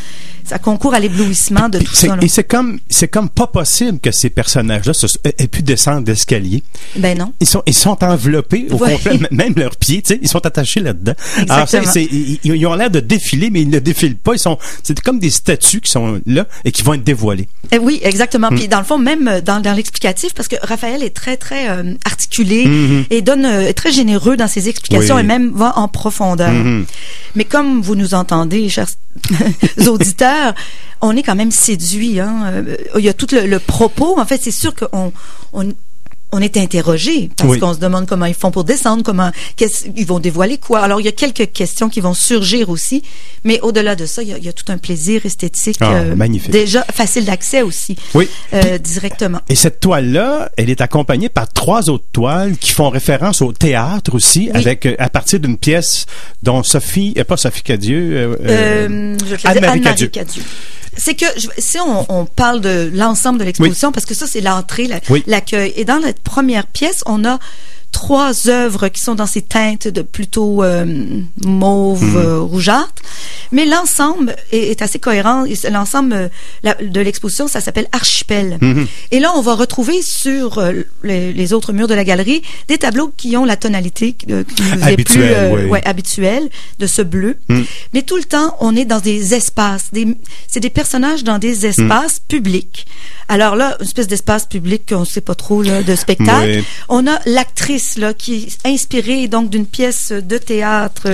ça concourt à l'éblouissement de tout c'est, ça. Là. Et c'est comme, c'est comme pas possible que ces personnages-là se, aient pu descendre d'escalier. Ben non. Ils sont, ils sont enveloppés au ouais. complet, même leurs pieds, tu sais, ils sont attachés là-dedans. Exactement. Alors, c'est, c'est, ils, ils ont l'air de défiler, mais ils ne défilent pas. Ils sont, c'est comme des statues qui sont là et qui vont être dévoilées. Eh oui, exactement. Mm. Puis dans le fond, même dans, dans l'explicatif, parce que Raphaël est très, très euh, articulé mm-hmm. et donne euh, très généreux dans ses explications oui. et même va en profondeur. Mm-hmm. Mais comme vous nous entendez, chers auditeurs, on est quand même séduit. Hein? Il y a tout le, le propos. En fait, c'est sûr qu'on on, on est interrogé parce oui. qu'on se demande comment ils font pour descendre, comment qu'est-ce, ils vont dévoiler quoi. Alors, il y a quelques questions qui vont surgir aussi, mais au-delà de ça, il y a, il y a tout un plaisir esthétique ah, euh, magnifique. Déjà facile d'accès aussi, oui. euh, directement. Et cette toile-là, elle est accompagnée par trois autres toiles qui font référence au théâtre aussi, oui. avec à partir d'une pièce dont Sophie, euh, pas Sophie Cadieux, euh, euh, je te Anne-Marie Anne-Marie Cadieux. Cadieux. C'est que si on, on parle de l'ensemble de l'exposition, oui. parce que ça c'est l'entrée, la, oui. l'accueil. Et dans la première pièce, on a trois œuvres qui sont dans ces teintes de plutôt euh, mauve, mmh. euh, rougeâtre. Mais l'ensemble est, est assez cohérent. L'ensemble euh, la, de l'exposition, ça s'appelle Archipel. Mmh. Et là, on va retrouver sur euh, les, les autres murs de la galerie des tableaux qui ont la tonalité euh, qui nous est plus euh, oui. ouais, habituelle de ce bleu. Mmh. Mais tout le temps, on est dans des espaces. Des, c'est des personnages dans des espaces mmh. publics. Alors là, une espèce d'espace public qu'on ne sait pas trop là, de spectacle. Oui. On a l'actrice pièce là qui est inspirée donc d'une pièce de théâtre.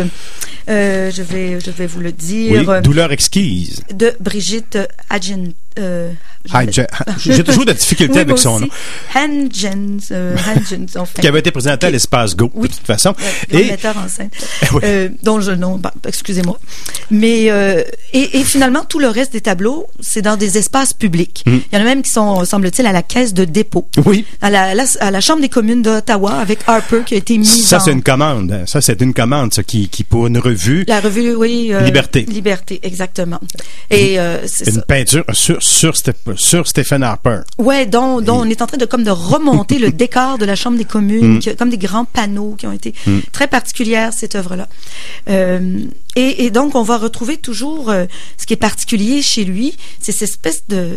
Euh, je vais je vais vous le dire. Oui, Douleur exquise. De Brigitte Hagen. Euh, J'ai, j'ai toujours de difficultés oui, avec son nom. Hangens, euh, Hangens, en fait. Qui avait été présenté à l'Espace Go, oui. de toute façon. Le et metteur en scène. oui. euh, dont je non, bah, excusez-moi. Mais euh, et, et finalement tout le reste des tableaux, c'est dans des espaces publics. Mm. Il y en a même qui sont, semble-t-il, à la caisse de dépôt. Oui. À la, la à la Chambre des communes d'Ottawa avec Harper qui a été mise. Ça en... c'est une commande. Ça c'est une commande, ça qui qui pour une revue. La revue, oui. Euh, Liberté. Liberté, exactement. Et euh, c'est une ça. peinture sur sur sur Stephen Harper. Ouais, dont, dont on est en train de comme de remonter le décor de la Chambre des communes, mm. qui, comme des grands panneaux qui ont été mm. très particulières cette œuvre-là. Euh, et, et donc on va retrouver toujours euh, ce qui est particulier chez lui, c'est cette espèce de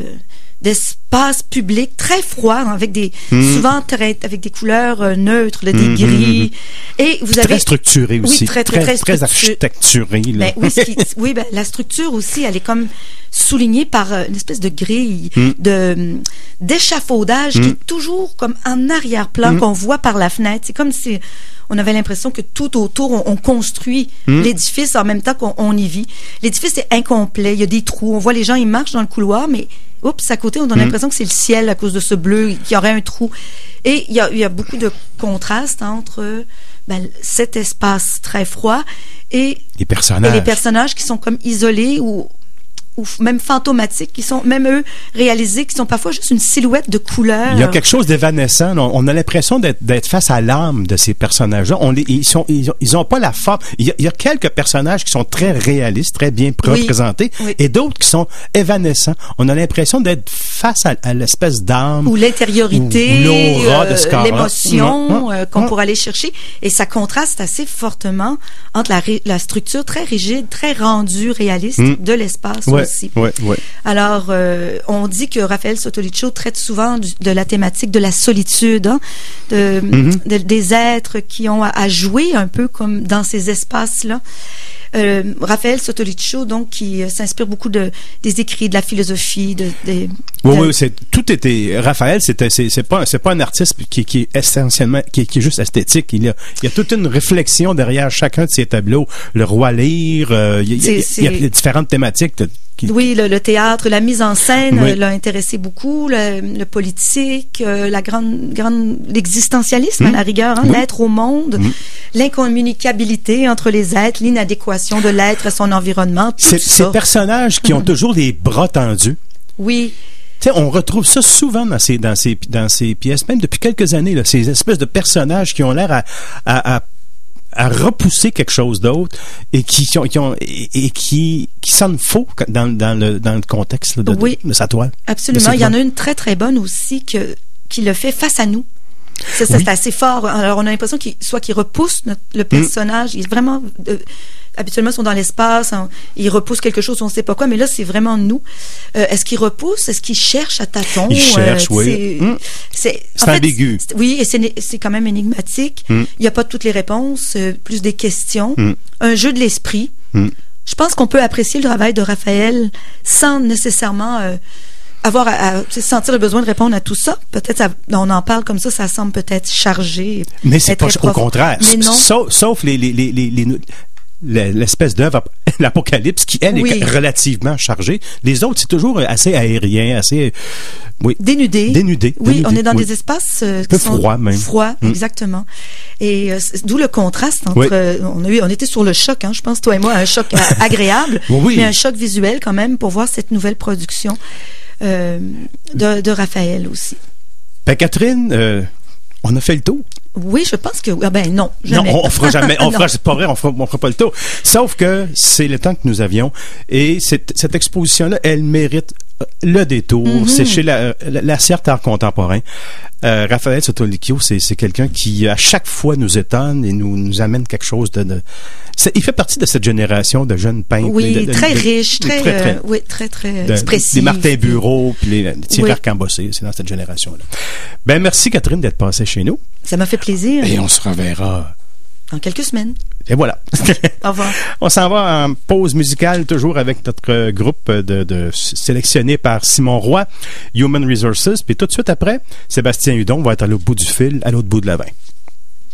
d'espace public très froid avec des mm. souvent très, avec des couleurs euh, neutres, là, des mm. gris. Et vous avez très structuré aussi, oui, très très très, très, très architecturé. Là. Ben, oui, ce qui, oui, ben, la structure aussi, elle est comme soulignée par euh, une espèce de grille mm. de d'échafaudage mm. qui est toujours comme en arrière-plan mm. qu'on voit par la fenêtre. C'est comme si on avait l'impression que tout autour, on, on construit mm. l'édifice en même temps qu'on on y vit. L'édifice est incomplet, il y a des trous. On voit les gens, ils marchent dans le couloir, mais oups, à côté, on a mm. l'impression que c'est le ciel à cause de ce bleu, qu'il y aurait un trou. Et il y a, il y a beaucoup de contraste entre ben, cet espace très froid et les personnages. et les personnages qui sont comme isolés ou ou même fantomatiques, qui sont même eux réalisés, qui sont parfois juste une silhouette de couleur. Il y a quelque chose d'évanescent. On, on a l'impression d'être, d'être face à l'âme de ces personnages-là. On les, ils sont, ils ont, ils ont pas la forme. Il y, a, il y a quelques personnages qui sont très réalistes, très bien représentés, oui, oui. et d'autres qui sont évanescents. On a l'impression d'être face à, à l'espèce d'âme ou l'intériorité, ou l'aura de ce corps-là. L'émotion mmh. euh, qu'on mmh. pourra aller chercher, et ça contraste assez fortement entre la, la structure très rigide, très rendue, réaliste mmh. de l'espace. Ouais. Aussi. Ouais, ouais. Alors, euh, on dit que Raphaël Sottoliccio traite souvent du, de la thématique de la solitude, hein, de, mm-hmm. de, des êtres qui ont à, à jouer un peu comme dans ces espaces-là. Euh, Raphaël Sottoliccio, donc, qui euh, s'inspire beaucoup de des écrits, de la philosophie, de, de oui, de... oui, c'est tout était. Raphaël, c'était, c'est, c'est pas, c'est pas un artiste qui, qui est essentiellement, qui, qui est juste esthétique. Il y a, il y a toute une réflexion derrière chacun de ses tableaux. Le Roi Lear, euh, il, y a, il y a différentes thématiques. Qui... Oui, le, le théâtre, la mise en scène oui. euh, l'a intéressé beaucoup, le, le politique, euh, la grande, grande, l'existentialisme mmh. à la rigueur, hein, oui. l'être au monde, mmh. l'incommunicabilité entre les êtres, l'inadéquation de l'être à son environnement. Tout c'est, ça. Ces personnages qui ont toujours les bras tendus. Oui. Tu sais, on retrouve ça souvent dans ces, dans ces, dans ces pièces, même depuis quelques années, là, ces espèces de personnages qui ont l'air à, à, à à repousser quelque chose d'autre et qui, qui ont, qui ont et, et qui qui sonnent faux dans dans le dans le contexte là, de, oui, de, de sa toile. Absolument, il y en a une très très bonne aussi que qui le fait face à nous. Ça, c'est oui. assez fort. Alors on a l'impression qu'il soit qu'il repousse notre, le personnage, mm. il est vraiment euh, habituellement ils sont dans l'espace, hein, ils repoussent quelque chose, on ne sait pas quoi, mais là c'est vraiment nous. Euh, est-ce qu'il repousse? Est-ce qu'il cherche à tâtons? Il cherche, euh, oui. C'est, mm. c'est, c'est ambigu. Fait, c'est, oui, et c'est, c'est quand même énigmatique. Mm. Il n'y a pas toutes les réponses, euh, plus des questions. Mm. Un jeu de l'esprit. Mm. Je pense qu'on peut apprécier le travail de Raphaël sans nécessairement euh, avoir à, à sentir le besoin de répondre à tout ça. Peut-être ça, on en parle comme ça, ça semble peut-être chargé. Mais c'est pas prof... au contraire. Mais non. Sauf, sauf les, les, les, les, les l'espèce d'œuvre, l'Apocalypse, qui, elle, oui. est relativement chargée. Les autres, c'est toujours assez aérien, assez... Oui. Dénudé. Dénudé. Oui, dénudé, on est dans oui. des espaces euh, un peu qui sont froids, même. Froids, mm. exactement. Et euh, d'où le contraste entre... Oui. Euh, on a eu, on était sur le choc, hein, je pense, toi et moi, un choc agréable, oui. mais un choc visuel quand même pour voir cette nouvelle production euh, de, de Raphaël aussi. Ben, Catherine... Euh... On a fait le tour. Oui, je pense que ah ben non, jamais. Non, on, on fera jamais. On fera, c'est pas vrai, on fera, on fera pas le tour. Sauf que c'est le temps que nous avions et cette, cette exposition-là, elle mérite le détour. Mm-hmm. C'est chez la, la, la Certe Art Contemporain. Euh, Raphaël Sottoliccio, c'est, c'est quelqu'un qui à chaque fois nous étonne et nous, nous amène quelque chose de. de il fait partie de cette génération de jeunes peintres. Oui, de, de, très de, riche, très, très, très, euh, oui, très, très de, expressif. Les Martin Bureau, puis les, les Thierry oui. Arcambossé, c'est dans cette génération-là. Ben merci Catherine d'être passée chez nous. Ça m'a fait plaisir. Et on se reverra dans quelques semaines. Et voilà. Au revoir. On s'en va en pause musicale, toujours avec notre groupe de, de sélectionné par Simon Roy, Human Resources. Puis tout de suite après, Sébastien Hudon va être à l'autre bout du fil, à l'autre bout de la vingt.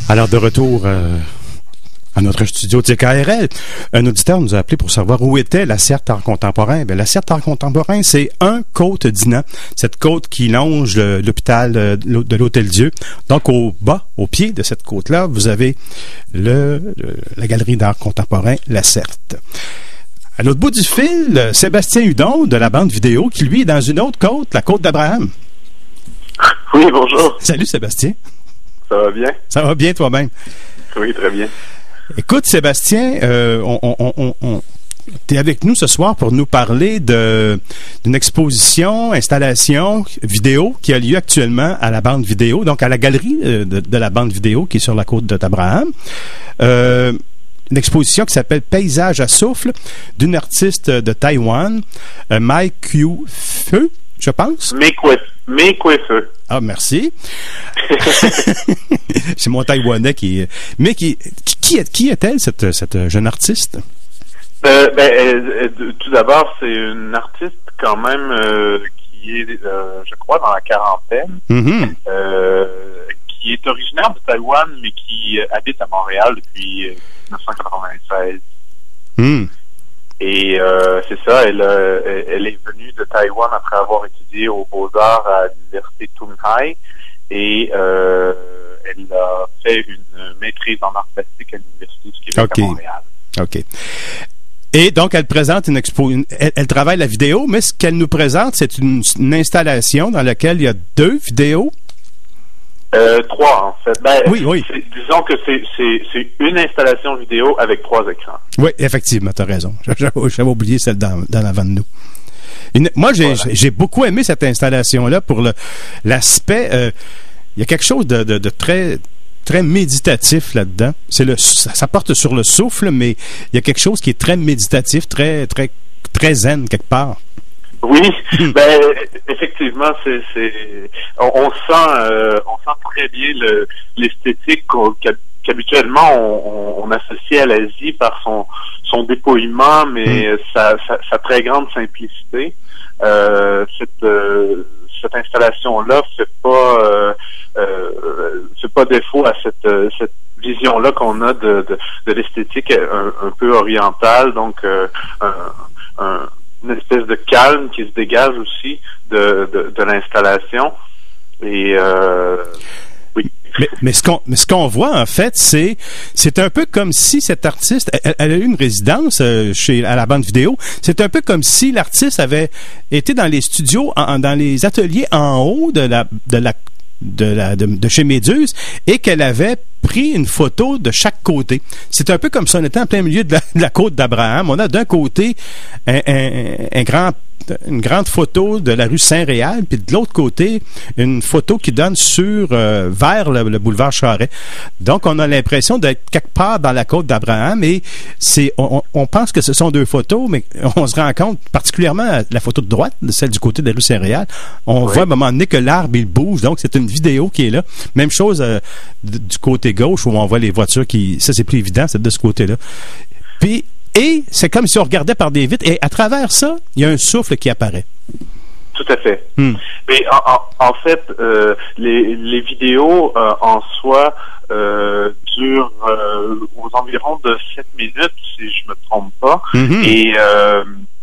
Alors, de retour euh, à notre studio de C K R L, un auditeur nous a appelé pour savoir où était la Certe Art Contemporain. Bien, la Certe Art Contemporain, c'est un côte-Dinant, cette côte qui longe le, l'hôpital de l'Hôtel-Dieu. Donc, au bas, au pied de cette côte-là, vous avez le, le la Galerie d'Art Contemporain, la Certe. À l'autre bout du fil, Sébastien Hudon de la bande vidéo, qui lui est dans une autre côte, la côte d'Abraham. Oui, bonjour. Salut Sébastien. Ça va bien? Ça va bien toi-même? Oui, très bien. Écoute Sébastien, euh, on, on, on, on tu es avec nous ce soir pour nous parler de d'une exposition, installation vidéo qui a lieu actuellement à la bande vidéo, donc à la galerie de, de la bande vidéo qui est sur la côte d'Abraham. Euh, une exposition qui s'appelle Paysage à souffle d'une artiste de Taïwan, euh, Mai Qiu Feu, je pense. Mai Qiu Feu. Ah, merci. C'est mon taïwanais qui... Mais qui, qui, qui est-elle, cette, cette jeune artiste? Euh, ben, euh, tout d'abord, c'est une artiste quand même euh, qui est, euh, je crois, dans la quarantaine, mm-hmm. euh, qui est originaire de Taïwan, mais qui habite à Montréal depuis euh, dix-neuf cent quatre-vingt-seize. Mm. Et euh, c'est ça, elle, euh, elle est venue de Taïwan après avoir étudié aux Beaux-Arts à l'université Tung Hai, et euh, elle a fait une maîtrise en arts plastiques à l'université du Québec okay. à Montréal. OK. Et donc, elle présente une expo... Une, elle, elle travaille la vidéo, mais ce qu'elle nous présente, c'est une, une installation dans laquelle il y a deux vidéos. Euh, trois, en fait. Ben, oui, oui. C'est, disons que c'est, c'est, c'est une installation vidéo avec trois écrans. Oui, effectivement, tu as raison. J'avais, j'avais oublié celle dans, dans l'avant de nous. Une, moi, j'ai, voilà. j'ai beaucoup aimé cette installation-là pour le, l'aspect... Euh, il y a quelque chose de, de, de très... très méditatif là-dedans. C'est le, ça, ça porte sur le souffle, mais il y a quelque chose qui est très méditatif, très, très, très zen quelque part. Oui, ben effectivement, c'est, c'est, on, on sent, euh, on sent très bien le, l'esthétique qu'habituellement on, on, on associe à l'Asie par son, son dépouillement, mais mm. sa, sa, sa très grande simplicité. Euh, cette, euh, cette installation-là fait pas, euh, euh, fait pas défaut à cette, euh, cette vision-là qu'on a de, de, de l'esthétique un, un peu orientale, donc euh, un, un, une espèce de calme qui se dégage aussi de, de, de l'installation. Et euh, oui. Mais, mais ce qu'on mais ce qu'on voit en fait, c'est c'est un peu comme si cette artiste, elle, elle a eu une résidence euh, chez à la bande vidéo. C'est un peu comme si l'artiste avait été dans les studios, en, dans les ateliers en haut de la de la de la de, de chez Méduse, et qu'elle avait pris une photo de chaque côté. C'est un peu comme si on était en plein milieu de la, de la côte d'Abraham. On a d'un côté un, un, un grand une grande photo de la rue Saint-Réal, puis de l'autre côté, une photo qui donne sur euh, vers le, le boulevard Charest. Donc, on a l'impression d'être quelque part dans la côte d'Abraham, et c'est on, on pense que ce sont deux photos, mais on se rend compte, particulièrement la photo de droite, celle du côté de la rue Saint-Réal, on oui. voit à un moment donné que l'arbre, il bouge, donc c'est une vidéo qui est là. Même chose euh, du côté gauche, où on voit les voitures qui... Ça, c'est plus évident, c'est de ce côté-là. Puis, et c'est comme si on regardait par des vitres, et à travers ça, il y a un souffle qui apparaît. Tout à fait. Hmm. Mais en, en, en fait, euh, les, les vidéos euh, en soi euh, durent euh, aux environs de sept minutes, si je me trompe pas. Mm-hmm. Et euh,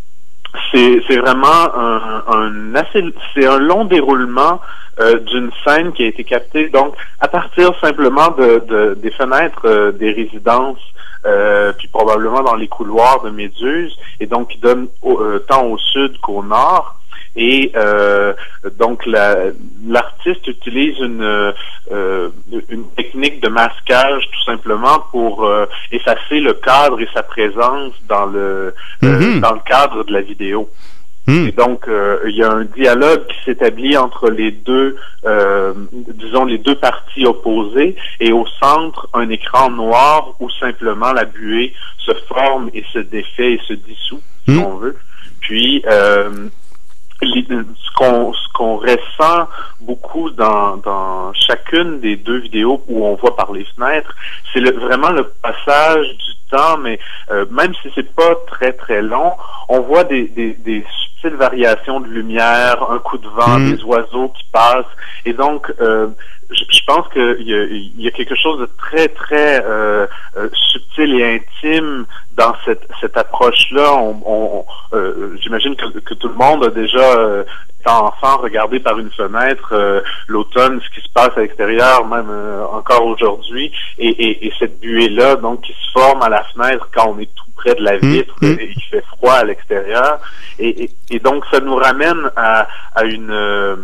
c'est, c'est vraiment un, un assez, c'est un long déroulement euh, d'une scène qui a été captée donc à partir simplement de, de des fenêtres euh, des résidences. Euh, puis probablement dans les couloirs de Méduse, et donc qui donne au, euh, tant au sud qu'au nord. Et euh, donc la, l'artiste utilise une euh, une technique de masquage tout simplement pour euh, effacer le cadre et sa présence dans le mm-hmm. euh, dans le cadre de la vidéo. Mm. Et donc, euh, il y a un dialogue qui s'établit entre les deux, euh, disons, les deux parties opposées, et au centre, un écran noir où simplement la buée se forme et se défait et se dissout, mm. si on veut. Puis, euh, les, ce qu'on ce qu'on ressent beaucoup dans dans chacune des deux vidéos où on voit par les fenêtres, c'est le, vraiment le passage du temps, mais euh, même si c'est pas très très long, on voit des, des, des subtiles variations de lumière, un coup de vent, mmh. des oiseaux qui passent, et donc euh, je, je pense qu'il y a, il y a quelque chose de très très euh, euh, subtil et intime dans cette cette approche-là. On, on, euh, j'imagine que, que tout le monde a déjà euh, enfant regardé par une fenêtre euh, l'automne, ce qui se passe à l'extérieur, même euh, encore aujourd'hui, et, et, et cette buée-là, donc, qui se forme à la fenêtre quand on est tout près de la vitre, mmh. et il fait froid à l'extérieur, et, et, et donc ça nous ramène à, à une, euh,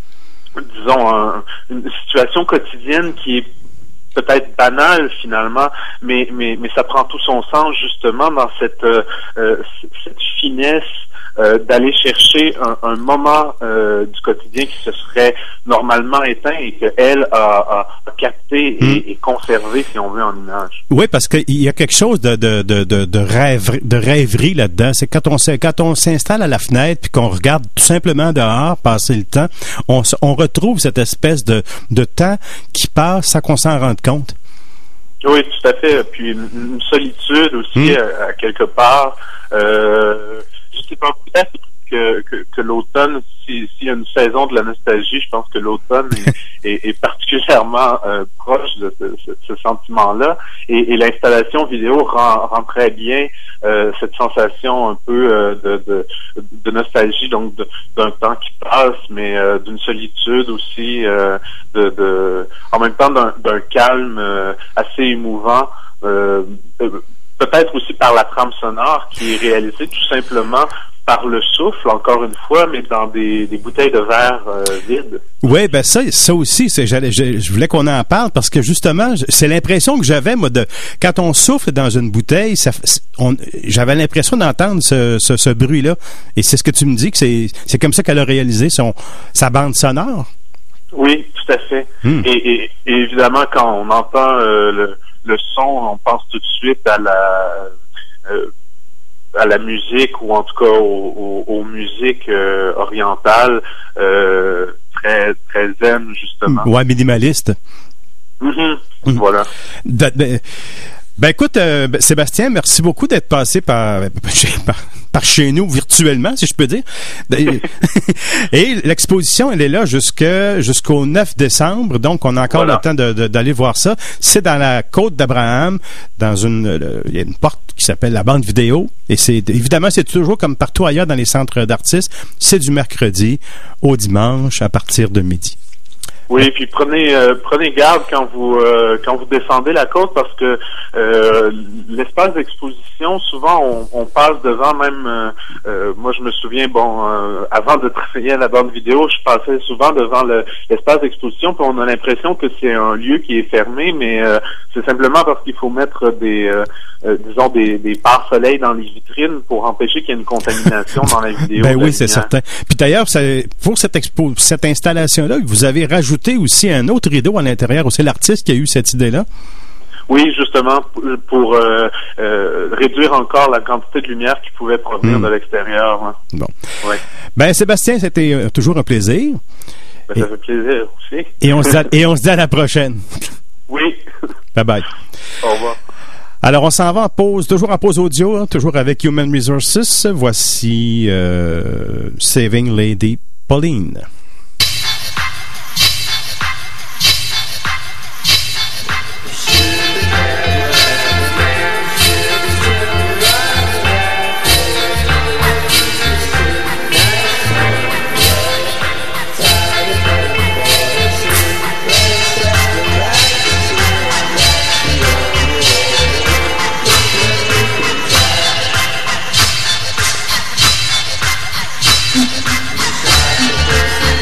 disons, un, une situation quotidienne qui est peut-être banale finalement, mais, mais, mais ça prend tout son sens justement dans cette, euh, cette finesse Euh, d'aller chercher un, un moment euh, du quotidien qui se serait normalement éteint et qu'elle a, a, a capté et, mmh. et conservé, si on veut, en image. Oui, parce qu'il y a quelque chose de, de, de, de, de, rêverie, de rêverie là-dedans. C'est quand on, quand on s'installe à la fenêtre puis qu'on regarde tout simplement dehors passer le temps, on, on retrouve cette espèce de, de temps qui passe sans qu'on s'en rende compte. Oui, tout à fait. Puis une, une solitude aussi, mmh. à, à quelque part. Euh, Je sais pas, peut-être que, que, que l'automne, s'il si y a une saison de la nostalgie, je pense que l'automne est, est, est particulièrement euh, proche de ce, ce, ce sentiment-là. Et, et l'installation vidéo rend, rend très bien euh, cette sensation un peu euh, de, de, de nostalgie, donc de, d'un temps qui passe, mais euh, d'une solitude aussi, euh, de, de, en même temps d'un, d'un calme euh, assez émouvant. Euh, euh, Peut-être aussi par la trame sonore qui est réalisée tout simplement par le souffle, encore une fois, mais dans des, des bouteilles de verre euh, vides. Oui, ben ça, ça aussi, c'est, j'allais, je, je voulais qu'on en parle parce que justement, c'est l'impression que j'avais, moi, de quand on souffle dans une bouteille, ça, on, j'avais l'impression d'entendre ce, ce, ce bruit-là. Et c'est ce que tu me dis, que c'est, c'est comme ça qu'elle a réalisé son, sa bande sonore. Oui, tout à fait. Hmm. Et, et, et évidemment, quand on entend euh, le le son, on pense tout de suite à la euh, à la musique ou en tout cas aux, aux, aux musiques euh, orientales euh, très très zen justement. Ouais, minimaliste. Mm-hmm. Mm. Voilà. De, de, ben écoute, euh, Sébastien, merci beaucoup d'être passé par, par par chez nous virtuellement, si je peux dire. Et l'exposition, elle est là jusque, jusqu'au neuf décembre, donc on a encore voilà. le temps de, de, d'aller voir ça. C'est dans la Côte d'Abraham, dans une, le, il y a une porte qui s'appelle la bande vidéo, et c'est évidemment c'est toujours comme partout ailleurs dans les centres d'artistes, c'est du mercredi au dimanche à partir de midi. Oui, puis prenez euh, prenez garde quand vous euh, quand vous descendez la côte parce que euh, l'espace d'exposition, souvent on, on passe devant même euh, euh, moi je me souviens bon euh, avant de travailler à la bande vidéo, je passais souvent devant le, l'espace d'exposition, puis on a l'impression que c'est un lieu qui est fermé, mais euh, c'est simplement parce qu'il faut mettre des euh, euh, disons des, des pare-soleil dans les vitrines pour empêcher qu'il y ait une contamination dans la vidéo. Ben oui, c'est certain. Puis d'ailleurs, pour cette expo cette installation-là, vous avez rajouté aussi un autre rideau à l'intérieur. C'est l'artiste qui a eu cette idée-là? Oui, justement, pour, pour euh, euh, réduire encore la quantité de lumière qui pouvait provenir mmh. de l'extérieur. Hein. Bon. Ouais. Ben, Sébastien, c'était euh, toujours un plaisir. Ben, ça et, fait plaisir aussi. Et on, se dit, et on se dit à la prochaine. Oui. Bye-bye. Au revoir. Alors, on s'en va en pause, toujours en pause audio, hein, toujours avec Human Resources. Voici euh, Saving Lady Pauline. Thank you.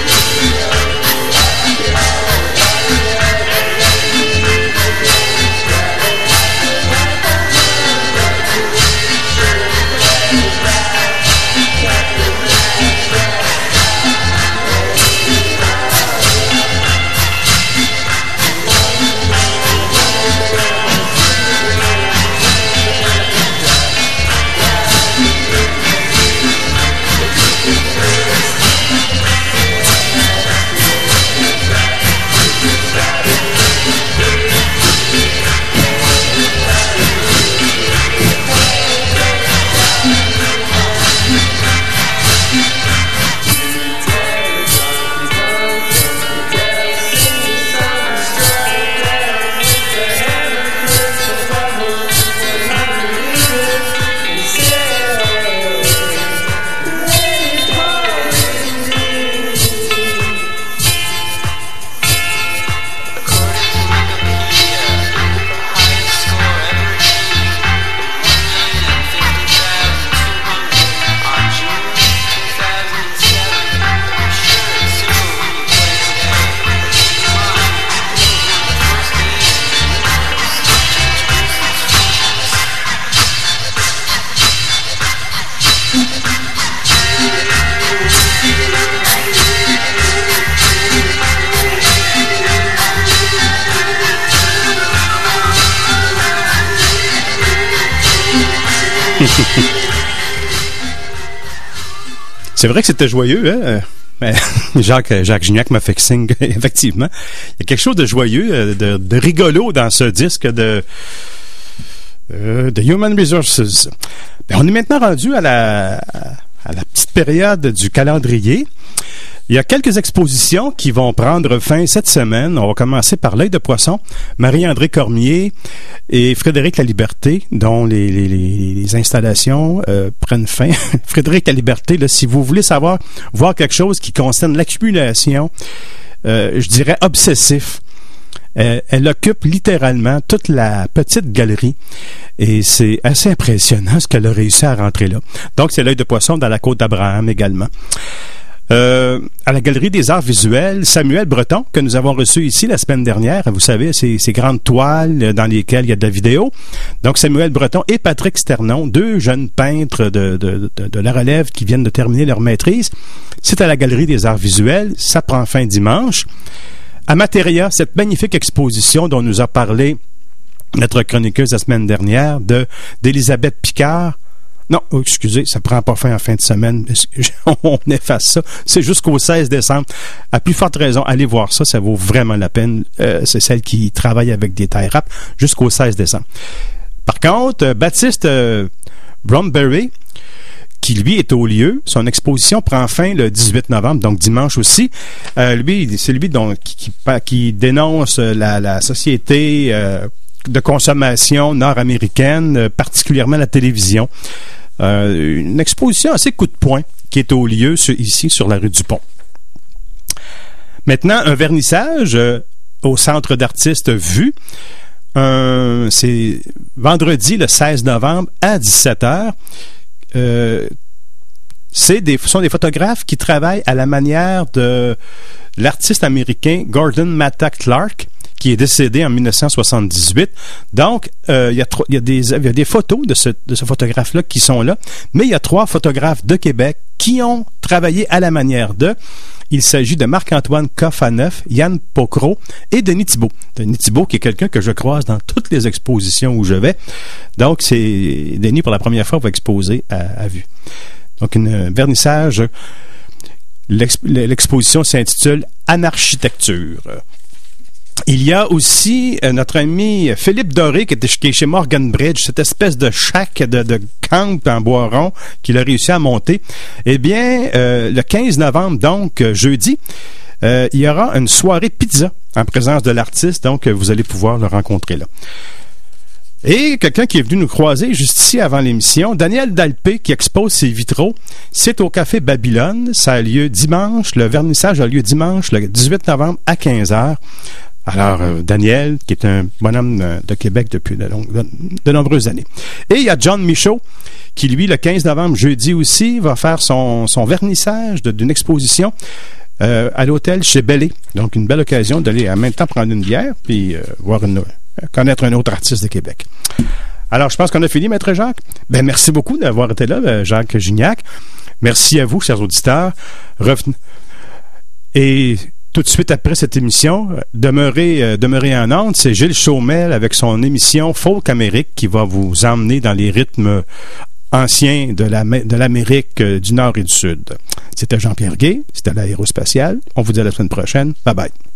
C'est vrai que c'était joyeux, hein? Mais Jacques, Jacques Gignac m'a fait signe, effectivement. Il y a quelque chose de joyeux, de, de rigolo dans ce disque de, euh, de Human Resources. Ben, on est maintenant rendu à la, à la petite période du calendrier. Il y a quelques expositions qui vont prendre fin cette semaine. On va commencer par L'Œil de Poisson, Marie-André Cormier et Frédéric Laliberté, dont les, les, les installations euh, prennent fin. Frédéric Laliberté, là, si vous voulez savoir, voir quelque chose qui concerne l'accumulation, euh, je dirais obsessif, euh, elle occupe littéralement toute la petite galerie et c'est assez impressionnant ce qu'elle a réussi à rentrer là. Donc, c'est L'Œil de Poisson dans la Côte d'Abraham également. Euh, à la Galerie des Arts Visuels, Samuel Breton, que nous avons reçu ici la semaine dernière. Vous savez, ces, ces grandes toiles dans lesquelles il y a de la vidéo. Donc, Samuel Breton et Patrick Sternon, deux jeunes peintres de, de, de, de la relève qui viennent de terminer leur maîtrise. C'est à la Galerie des Arts Visuels. Ça prend fin dimanche. À Materia, cette magnifique exposition dont nous a parlé notre chroniqueuse la semaine dernière, de d'Élisabeth Picard. Non, oh, excusez, ça prend pas fin en fin de semaine. On efface ça. C'est jusqu'au seize décembre. À plus forte raison, allez voir ça, ça vaut vraiment la peine. Euh, c'est celle qui travaille avec des tie wraps jusqu'au seize décembre. Par contre, euh, Baptiste euh, Bromberry, qui lui est au lieu, son exposition prend fin le dix-huit novembre, donc dimanche aussi. Euh, lui, c'est lui donc qui, qui, qui dénonce la, la société euh, de consommation nord-américaine, euh, particulièrement la télévision. Euh, une exposition assez coup de poing qui est au lieu sur, ici sur la rue du Pont. Maintenant, un vernissage euh, au Centre d'artistes Vue. Euh, c'est vendredi le seize novembre à dix-sept heures. Euh, c'est des, ce sont des photographes qui travaillent à la manière de l'artiste américain Gordon Matta Clark, qui est décédé en dix-neuf cent soixante-dix-huit. Donc, euh, il y a tro- il y a des, il y a des photos de ce, de ce photographe-là qui sont là, mais il y a trois photographes de Québec qui ont travaillé à la manière d'eux. Il s'agit de Marc-Antoine Coffaneuf, Yann Pocro et Denis Thibault. Denis Thibault, qui est quelqu'un que je croise dans toutes les expositions où je vais. Donc, c'est Denis, pour la première fois, va exposer à, à vue. Donc, un vernissage. L'exp- l'exposition s'intitule Anarchitecture. Il y a aussi euh, notre ami Philippe Doré qui, était, qui est chez Morgan Bridge, cette espèce de shack de, de camp en bois rond qu'il a réussi à monter. Eh bien, euh, le quinze novembre, donc euh, jeudi, euh, il y aura une soirée pizza en présence de l'artiste, donc euh, vous allez pouvoir le rencontrer là. Et quelqu'un qui est venu nous croiser juste ici avant l'émission, Daniel Dalpé, qui expose ses vitraux, c'est au Café Babylone. Ça a lieu dimanche, le vernissage a lieu dimanche, le dix-huit novembre à quinze heures. Alors, euh, Daniel, qui est un bonhomme euh, de Québec depuis de, long, de, de nombreuses années. Et il y a John Michaud, qui lui, le quinze novembre, jeudi aussi, va faire son, son vernissage de, d'une exposition euh, à l'hôtel chez Bellé. Donc, une belle occasion d'aller en même temps prendre une bière, puis euh, voir une, connaître un autre artiste de Québec. Alors, je pense qu'on a fini, Maître Jacques. Ben, merci beaucoup d'avoir été là, Jacques Gignac. Merci à vous, chers auditeurs. Revenez. Et tout de suite après cette émission, demeurez, euh, demeurez en ondes, c'est Gilles Chaumel avec son émission Folk Amérique qui va vous emmener dans les rythmes anciens de, la, de l'Amérique euh, du Nord et du Sud. C'était Jean-Pierre Gay, c'était l'Aérospatiale. On vous dit à la semaine prochaine. Bye bye.